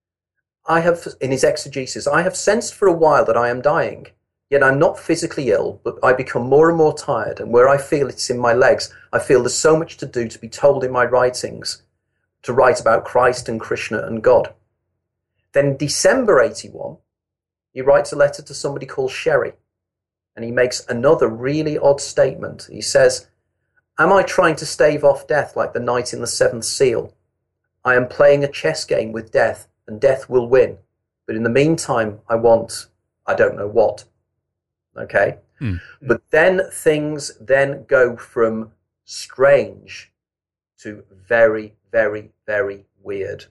I have, in his exegesis, I have sensed for a while that I am dying, yet I'm not physically ill, but I become more and more tired, and where I feel it's in my legs, I feel there's so much to do to be told in my writings, to write about Christ and Krishna and God. Then in December eighty-one, he writes a letter to somebody called Sherry, and he makes another really odd statement. He says, "Am I trying to stave off death like the knight in the Seventh Seal? I am playing a chess game with death, and death will win. But in the meantime, I want, I don't know what." Okay? Hmm. But then things then go from strange to very, very, very weird.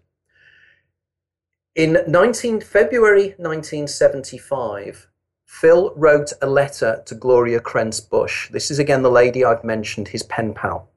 In nineteen, February nineteen seventy-five, Phil wrote a letter to Gloria Krentz Bush. This is again the lady I've mentioned, his pen pal.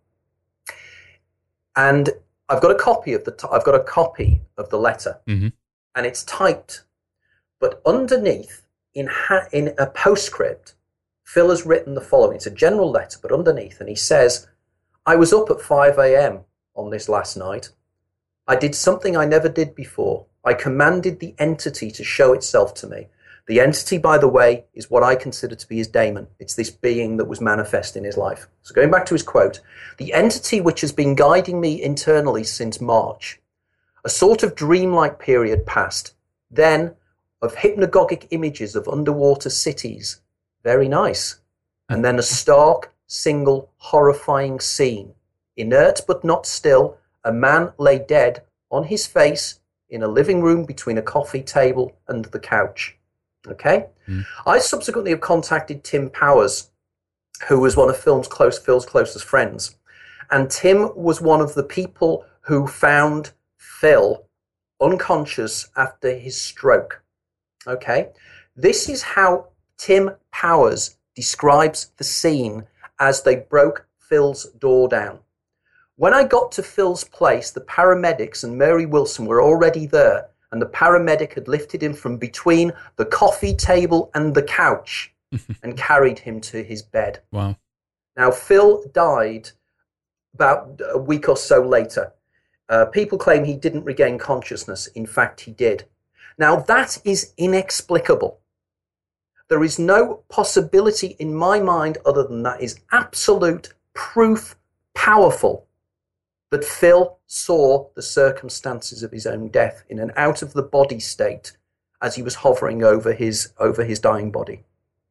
And I've got a copy of the t- I've got a copy of the letter, mm-hmm. and it's typed. But underneath, in ha- in a postscript, Phil has written the following. It's a general letter, but underneath, and he says, "I was up at five a.m. on this last night. I did something I never did before. I commanded the entity to show itself to me. The entity, by the way, is what I consider to be his daemon. It's this being that was manifest in his life." So going back to his quote, "The entity which has been guiding me internally since March. A sort of dreamlike period passed. Then, of hypnagogic images of underwater cities. Very nice. And then a stark, single, horrifying scene. Inert but not still, a man lay dead on his face in a living room between a coffee table and the couch." Okay? Mm. I subsequently have contacted Tim Powers, who was one of Phil's, close, Phil's closest friends. And Tim was one of the people who found Phil unconscious after his stroke. Okay? This is how Tim Powers describes the scene as they broke Phil's door down. "When I got to Phil's place, the paramedics and Mary Wilson were already there, and the paramedic had lifted him from between the coffee table and the couch and carried him to his bed." Wow. Now, Phil died about a week or so later. Uh, people claim he didn't regain consciousness. In fact, he did. Now, that is inexplicable. There is no possibility in my mind other than that is absolute proof, powerful, that Phil saw the circumstances of his own death in an out-of-the-body state as he was hovering over his over his dying body.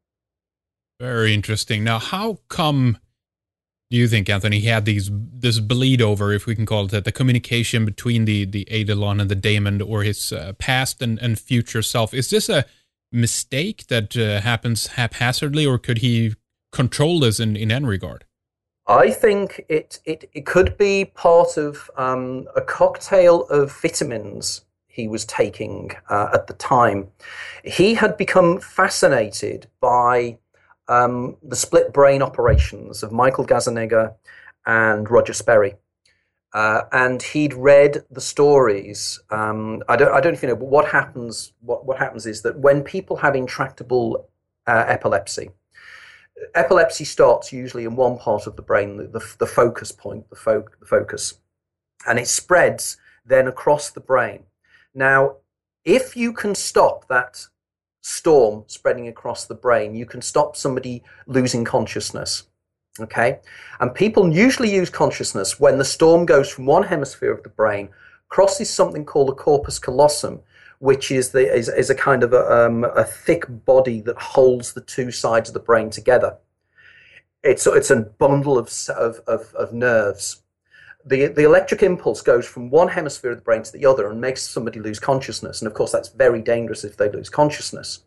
Very interesting. Now, how come do you think, Anthony, he had these this bleed over, if we can call it that, the communication between the the Eidolon and the daemon, or his uh, past and, and future self? Is this a mistake that uh, happens haphazardly, or could he control this in, in any regard? I think it, it, it could be part of um, a cocktail of vitamins he was taking uh, at the time. He had become fascinated by um, the split brain operations of Michael Gazzaniga and Roger Sperry. Uh, and he'd read the stories. Um, I don't, I don't know if you know, but what happens, what, what happens is that when people have intractable uh, epilepsy, epilepsy starts usually in one part of the brain, the, the, the focus point, the, fo- the focus, and it spreads then across the brain. Now, if you can stop that storm spreading across the brain, you can stop somebody losing consciousness, okay? And people usually use consciousness when the storm goes from one hemisphere of the brain, crosses something called the corpus callosum, which is the is, is a kind of a, um, a thick body that holds the two sides of the brain together. It's it's a bundle of of of, of nerves. The the electric impulse goes from one hemisphere of the brain to the other and makes somebody lose consciousness. And of course, that's very dangerous if they lose consciousness.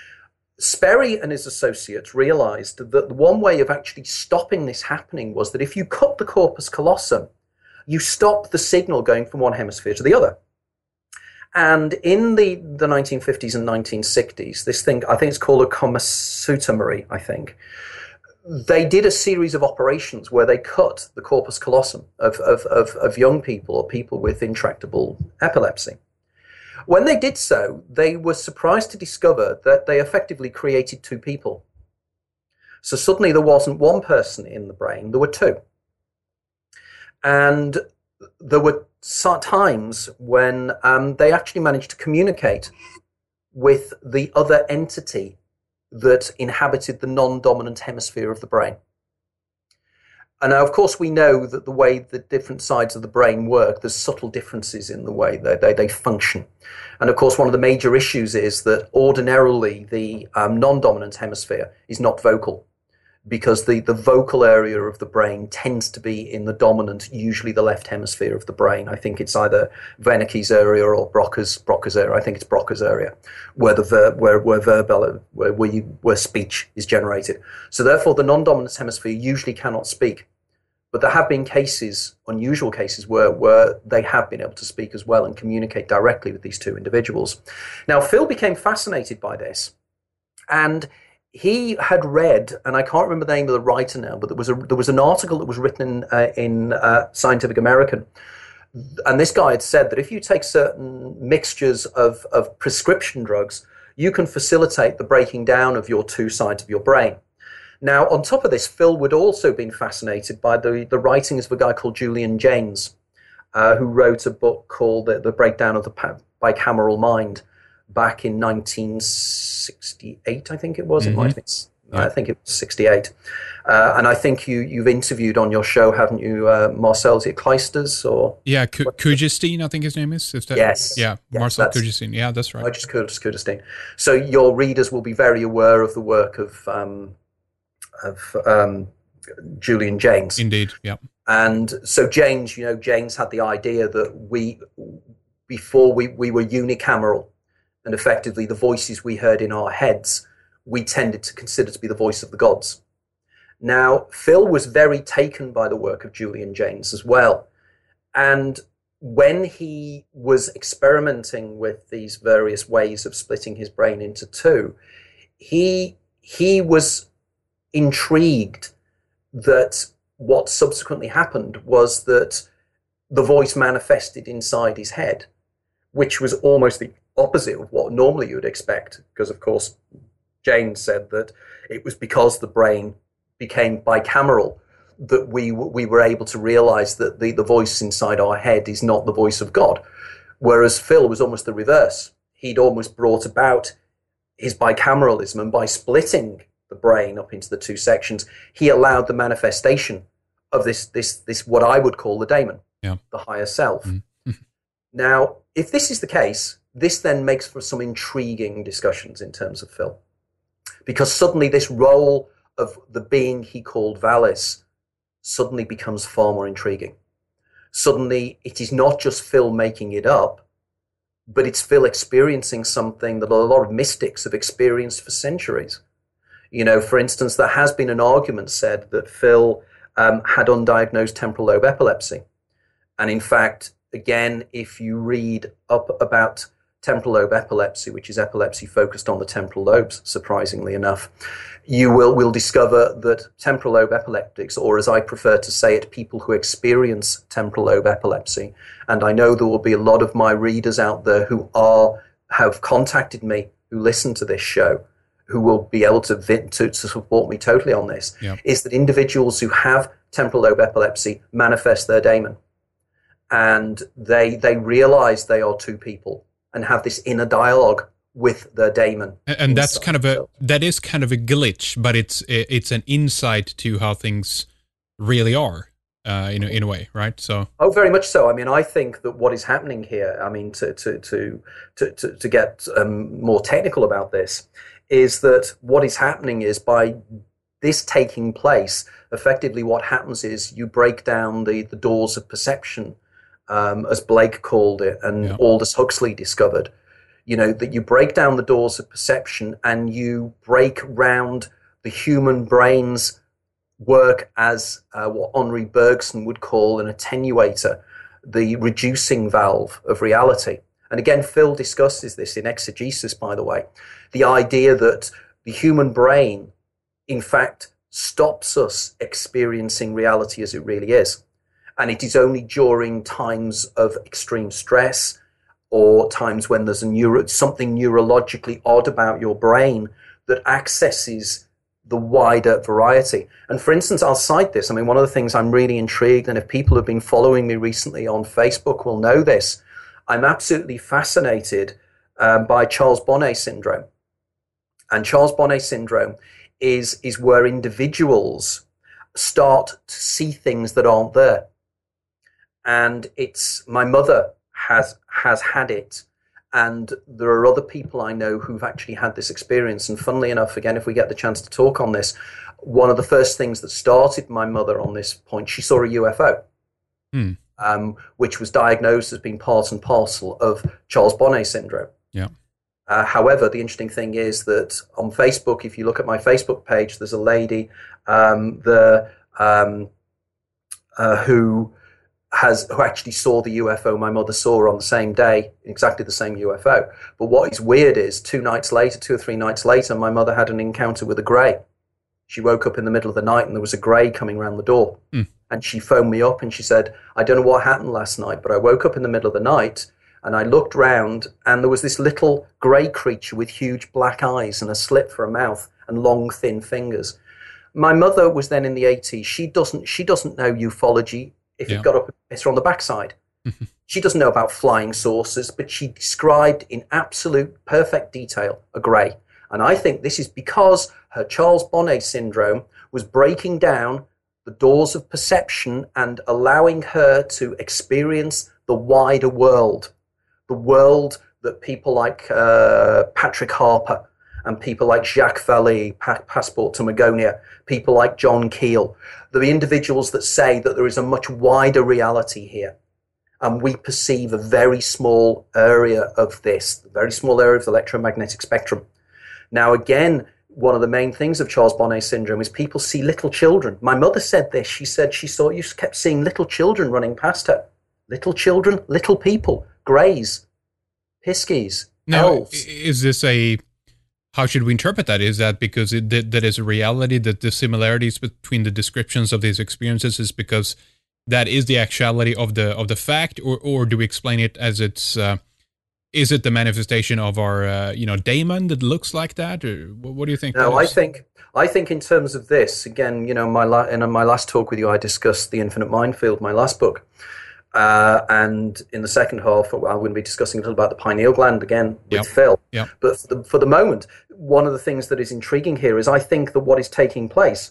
Sperry and his associates realized that the one way of actually stopping this happening was that if you cut the corpus callosum, you stop the signal going from one hemisphere to the other. And in the, the nineteen fifties and nineteen sixties, this thing, I think it's called a comasutomy, I think, they did a series of operations where they cut the corpus callosum of, of, of, of young people or people with intractable epilepsy. When they did so, they were surprised to discover that they effectively created two people. So suddenly there wasn't one person in the brain, there were two. And there were times when um, they actually managed to communicate with the other entity that inhabited the non-dominant hemisphere of the brain. And now, of course, we know that the way the different sides of the brain work, there's subtle differences in the way they, they, they function. And of course, one of the major issues is that ordinarily the um, non-dominant hemisphere is not vocal, because the, the vocal area of the brain tends to be in the dominant, usually the left hemisphere of the brain. I think it's either Wernicke's area or Broca's, Broca's area. I think it's Broca's area, where the verb, where where verbal, where where, you, where speech is generated. So therefore, the non-dominant hemisphere usually cannot speak. But there have been cases, unusual cases, where where they have been able to speak as well and communicate directly with these two individuals. Now, Phil became fascinated by this, and he had read, and I can't remember the name of the writer now, but there was a there was an article that was written in, uh, in uh, Scientific American, and this guy had said that if you take certain mixtures of, of prescription drugs, you can facilitate the breaking down of your two sides of your brain. Now, on top of this, Phil would also been fascinated by the, the writings of a guy called Julian Jaynes, uh, who wrote a book called The, the Breakdown of the Bicameral Mind, back in nineteen sixty-eight, I think it was. Mm-hmm. It might have been, yeah. I think it was sixty-eight. Uh, and I think you, you've interviewed on your show, haven't you, uh, Marcel, is it Kleisters? Or yeah, K- Kujestein, I think his name is. is that, yes. Yeah, yes, Marcel Kujestein. Yeah, that's right. I just Kujestein. So your readers will be very aware of the work of um, of um, Julian Jaynes. Indeed, yeah. And so Jaynes, you know, Jaynes had the idea that we, before we, we were unicameral, and effectively the voices we heard in our heads, we tended to consider to be the voice of the gods. Now, Phil was very taken by the work of Julian Jaynes as well. And when he was experimenting with these various ways of splitting his brain into two, he, he was intrigued that what subsequently happened was that the voice manifested inside his head, which was almost the opposite of what normally you would expect, because of course Jaynes said that it was because the brain became bicameral that we we were able to realize that the, the voice inside our head is not the voice of God, whereas Phil was almost the reverse. He'd almost brought about his bicameralism, and by splitting the brain up into the two sections, he allowed the manifestation of this this this what I would call the daemon, yeah. the higher self. Mm-hmm. Now, if this is the case, this then makes for some intriguing discussions in terms of Phil, because suddenly this role of the being he called Valis suddenly becomes far more intriguing. Suddenly, it is not just Phil making it up, but it's Phil experiencing something that a lot of mystics have experienced for centuries. You know, for instance, there has been an argument said that Phil um, had undiagnosed temporal lobe epilepsy. And in fact, again, if you read up about temporal lobe epilepsy, which is epilepsy focused on the temporal lobes, surprisingly enough, you will, will discover that temporal lobe epileptics, or as I prefer to say it, people who experience temporal lobe epilepsy, and I know there will be a lot of my readers out there who are have contacted me, who listen to this show, who will be able to, to, to support me totally on this, yeah. is that individuals who have temporal lobe epilepsy manifest their daemon. And they they realize they are two people and have this inner dialogue with their daemon. And, and that's kind of a that is kind of a glitch, but it's it's an insight to how things really are, uh, in a, in a way, right? So oh, very much so. I mean, I think that what is happening here, I mean, to to to to to, to get um, more technical about this, is that what is happening is by this taking place, effectively what happens is you break down the the doors of perception. Um, as Blake called it, and yeah. Aldous Huxley discovered, you know, that you break down the doors of perception and you break round the human brain's work as uh, what Henri Bergson would call an attenuator, the reducing valve of reality. And again, Phil discusses this in Exegesis, by the way, the idea that the human brain, in fact, stops us experiencing reality as it really is. And it is only during times of extreme stress or times when there's a neuro, something neurologically odd about your brain that accesses the wider variety. And for instance, I'll cite this. I mean, one of the things I'm really intrigued, and if people have been following me recently on Facebook will know this, I'm absolutely fascinated um, by Charles Bonnet syndrome. And Charles Bonnet syndrome is, is where individuals start to see things that aren't there. And it's my mother has has had it. And there are other people I know who've actually had this experience. And funnily enough, again, if we get the chance to talk on this, one of the first things that started my mother on this point, she saw a U F O, hmm. um, which was diagnosed as being part and parcel of Charles Bonnet syndrome. Yeah. Uh, however, the interesting thing is that on Facebook, if you look at my Facebook page, there's a lady um, the, um, uh, who... has who actually saw the U F O my mother saw on the same day, exactly the same U F O. But what is weird is two nights later, two or three nights later, my mother had an encounter with a grey. She woke up in the middle of the night and there was a grey coming around the door. Mm. And she phoned me up and she said, I don't know what happened last night, but I woke up in the middle of the night and I looked round and there was this little grey creature with huge black eyes and a slit for a mouth and long, thin fingers. My mother was then in the eighties. She doesn't, she doesn't know ufology. If yeah. it got up, it's her on the backside. She doesn't know about flying saucers, but she described in absolute perfect detail a grey. And I think this is because her Charles Bonnet syndrome was breaking down the doors of perception and allowing her to experience the wider world, the world that people like uh, Patrick Harper and people like Jacques Vallée, pa- Passport to Magonia, people like John Keel, the individuals that say that there is a much wider reality here. And we perceive a very small area of this, a very small area of the electromagnetic spectrum. Now, again, one of the main things of Charles Bonnet syndrome is people see little children. My mother said this. She said she saw, you kept seeing little children running past her. Little children, little people, greys, piskies, now, elves. Is this a... How should we interpret that? Is that because it, that, that is a reality, that the similarities between the descriptions of these experiences is because that is the actuality of the of the fact, or or do we explain it as it's uh, is it the manifestation of our uh, you know daemon that looks like that, or what do you think? No, I think I think in terms of this again, you know, my la- in my last talk with you, I discussed The Infinite Minefield, my last book. Uh, and in the second half, I'm going to be discussing a little about the pineal gland again with yep. Phil. Yep. But for the, for the moment, one of the things that is intriguing here is I think that what is taking place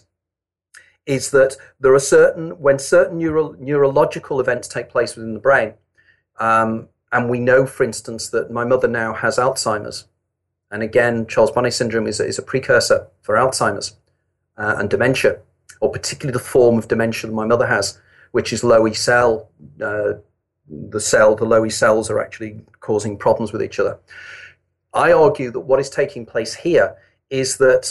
is that there are certain, when certain neuro, neurological events take place within the brain, um, and we know, for instance, that my mother now has Alzheimer's. And again, Charles Bonnet syndrome is, is a precursor for Alzheimer's uh, and dementia, or particularly the form of dementia that my mother has, which is low E cell. Uh, the cell, the low E cells are actually causing problems with each other. I argue that what is taking place here is that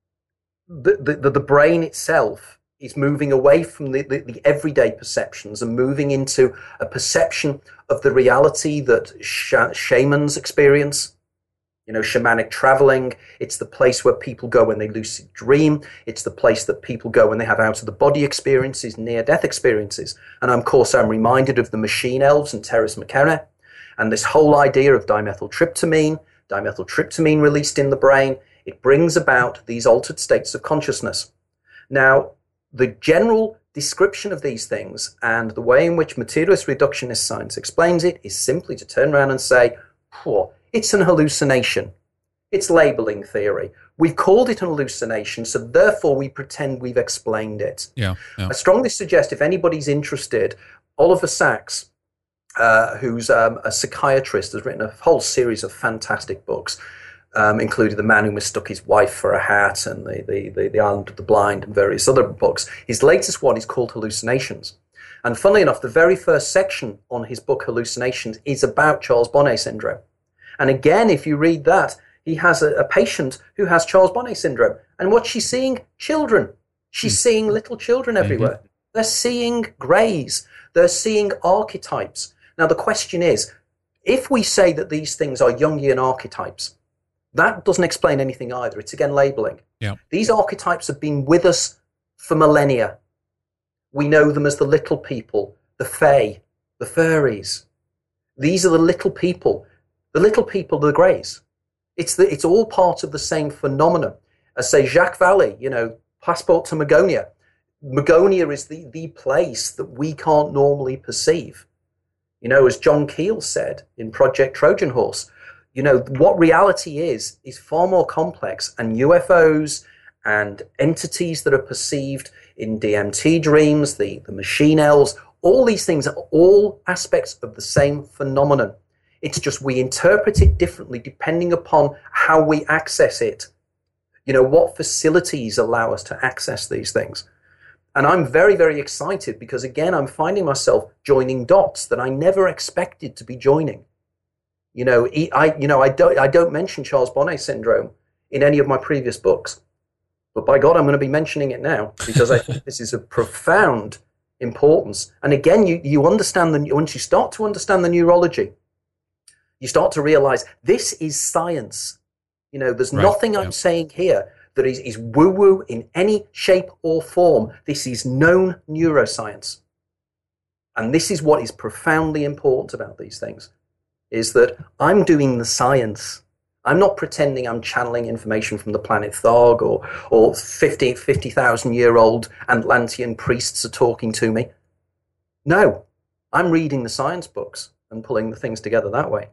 the, the, the brain itself is moving away from the, the, the everyday perceptions and moving into a perception of the reality that sh- shamans experience. You know, shamanic traveling, it's the place where people go when they lucid dream. It's the place that people go when they have out-of-the-body experiences, near-death experiences. And of course, I'm reminded of the machine elves and Terence McKenna, and this whole idea of dimethyltryptamine, dimethyltryptamine released in the brain. It brings about these altered states of consciousness. Now, the general description of these things and the way in which materialist reductionist science explains it is simply to turn around and say, poor, it's an hallucination. It's labeling theory. We've called it an hallucination, so therefore we pretend we've explained it. Yeah, yeah. I strongly suggest if anybody's interested, Oliver Sacks, uh, who's um, a psychiatrist, has written a whole series of fantastic books, um, including The Man Who Mistook His Wife for a Hat and the, the, the, the Island of the Blind and various other books. His latest one is called Hallucinations. And funnily enough, the very first section on his book Hallucinations is about Charles Bonnet syndrome. And again, if you read that, he has a, a patient who has Charles Bonnet syndrome. And what's she seeing? Children. She's mm. seeing little children everywhere. Mm-hmm. They're seeing greys. They're seeing archetypes. Now, the question is, if we say that these things are Jungian archetypes, that doesn't explain anything either. It's, again, labeling. Yeah. These archetypes have been with us for millennia. We know them as the little people, the fae, the fairies. These are the little people. The little people are the greys. It's the, it's all part of the same phenomenon. As say Jacques Vallée, you know, Passport to Magonia. Magonia is the, the place that we can't normally perceive. You know, as John Keel said in Project Trojan Horse, you know, what reality is, is far more complex, and U F Os and entities that are perceived in D M T dreams, the, the machine elves, all these things are all aspects of the same phenomenon. It's just we interpret it differently depending upon how we access it. You know, what facilities allow us to access these things. And I'm very, very excited because, again, I'm finding myself joining dots that I never expected to be joining. You know, I, you know, I don't, I don't mention Charles Bonnet syndrome in any of my previous books. But by God, I'm going to be mentioning it now because I think this is of profound importance. And again, you, you understand, the, once you start to understand the neurology, you start to realize this is science. You know, there's right. nothing yeah. I'm saying here that is, is woo-woo in any shape or form. This is known neuroscience. And this is what is profoundly important about these things, is that I'm doing the science. I'm not pretending I'm channeling information from the planet Tharg or or fifty thousand year old Atlantean priests are talking to me. No, I'm reading the science books and pulling the things together that way.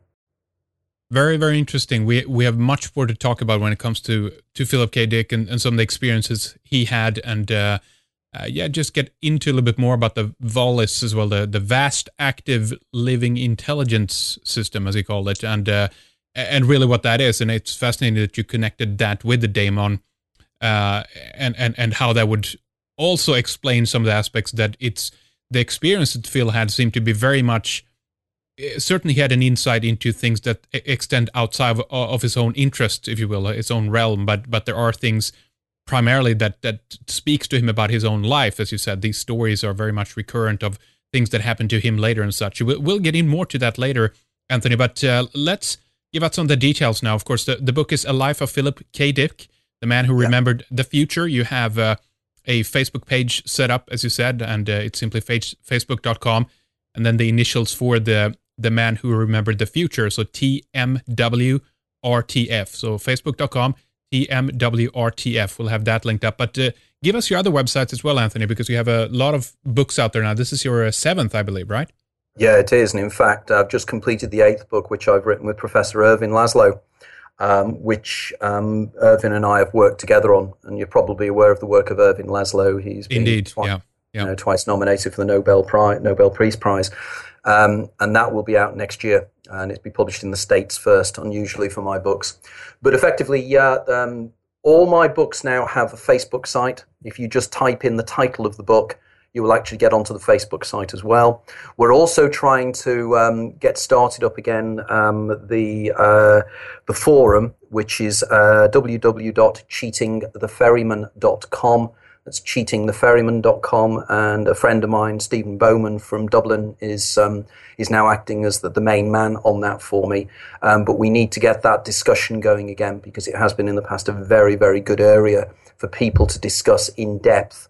Very, very interesting. We we have much more to talk about when it comes to, to Philip K. Dick and, and some of the experiences he had. And uh, uh, yeah, just get into a little bit more about the VALIS as well, the, the Vast Active Living Intelligence System, as he called it. And uh, And really what that is, and it's fascinating that you connected that with the daemon, uh, and, and, and how that would also explain some of the aspects that it's, the experience that Phil had seemed to be very much, certainly he had an insight into things that extend outside of, of his own interest, if you will, his own realm, but but there are things primarily that, that speaks to him about his own life. As you said, these stories are very much recurrent of things that happened to him later and such. We'll, we'll get in more to that later, Anthony, but uh, let's give out some of the details now. Of course, the, the book is A Life of Philip K. Dick, the man who yeah. remembered the future. You have uh, a Facebook page set up, as you said, and uh, it's simply face, facebook dot com, and then the initials for the, the man who remembered the future, so T M W R T F. So facebook dot com, T M W R T F. We'll have that linked up. But uh, give us your other websites as well, Anthony, because you have a lot of books out there now. This is your uh, seventh, I believe, right? Yeah, it is. And in fact, I've just completed the eighth book, which I've written with Professor Irvin Laszlo, um, which um, Irvin and I have worked together on. And you're probably aware of the work of Irvin Laszlo. He's been Indeed, twice, yeah. yeah. You know, twice nominated for the Nobel Prize, Nobel Peace Prize. Um, and that will be out next year. And it'll be published in the States first, unusually for my books. But effectively, yeah, um, all my books now have a Facebook site. If you just type in the title of the book, you will actually get onto the Facebook site as well. We're also trying to um, get started up again um, the uh, the forum, which is uh, w w w dot cheating the ferryman dot com. That's cheating the ferryman dot com. And a friend of mine, Stephen Bowman from Dublin, is um, is now acting as the, the main man on that for me. Um, but we need to get that discussion going again, because it has been in the past a very, very good area for people to discuss in depth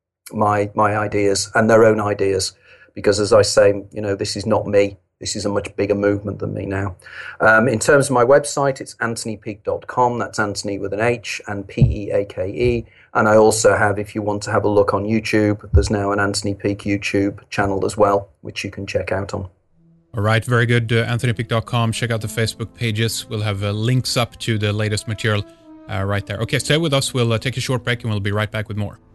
my my ideas and their own ideas, because as I say, you know, this is not me. This is a much bigger movement than me now. Um, in terms of my website, it's anthony peake dot com. That's Anthony with an H and P E A K E. And I also have, if you want to have a look on YouTube, there's now an Anthony Peake YouTube channel as well, which you can check out on. All right, very good. Uh, anthony peake dot com. Check out the Facebook pages. We'll have uh, links up to the latest material uh, right there. Okay, stay with us. We'll uh, take a short break and we'll be right back with more.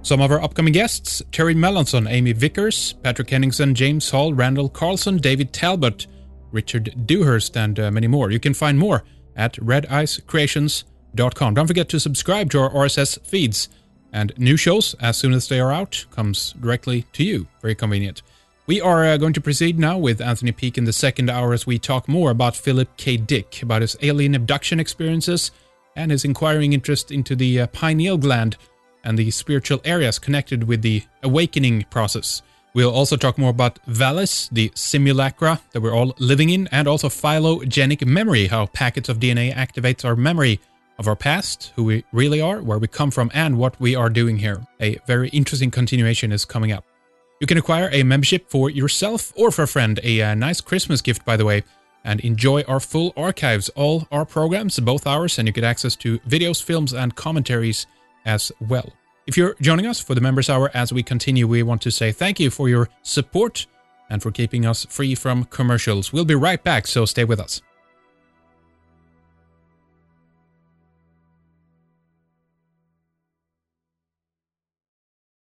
Some of our upcoming guests: Terry Melanson, Amy Vickers, Patrick Henningsen, James Hall, Randall Carlson, David Talbot, Richard Dewhurst, and uh, many more. You can find more at red ice creations dot com. Don't forget to subscribe to our R S S feeds, and new shows, as soon as they are out, comes directly to you. Very convenient. We are uh, going to proceed now with Anthony Peake in the second hour as we talk more about Philip K. Dick, about his alien abduction experiences, and his inquiring interest into the uh, pineal gland and the spiritual areas connected with the awakening process. We'll also talk more about Valis, the simulacra that we're all living in, and also phylogenetic memory, how packets of D N A activates our memory of our past, who we really are, where we come from, and what we are doing here. A very interesting continuation is coming up. You can acquire a membership for yourself or for a friend, a, a nice Christmas gift, by the way, and enjoy our full archives, all our programs, both ours, and you get access to videos, films, and commentaries as well. If you're joining us for the Members Hour as we continue, we want to say thank you for your support and for keeping us free from commercials. We'll be right back, so stay with us.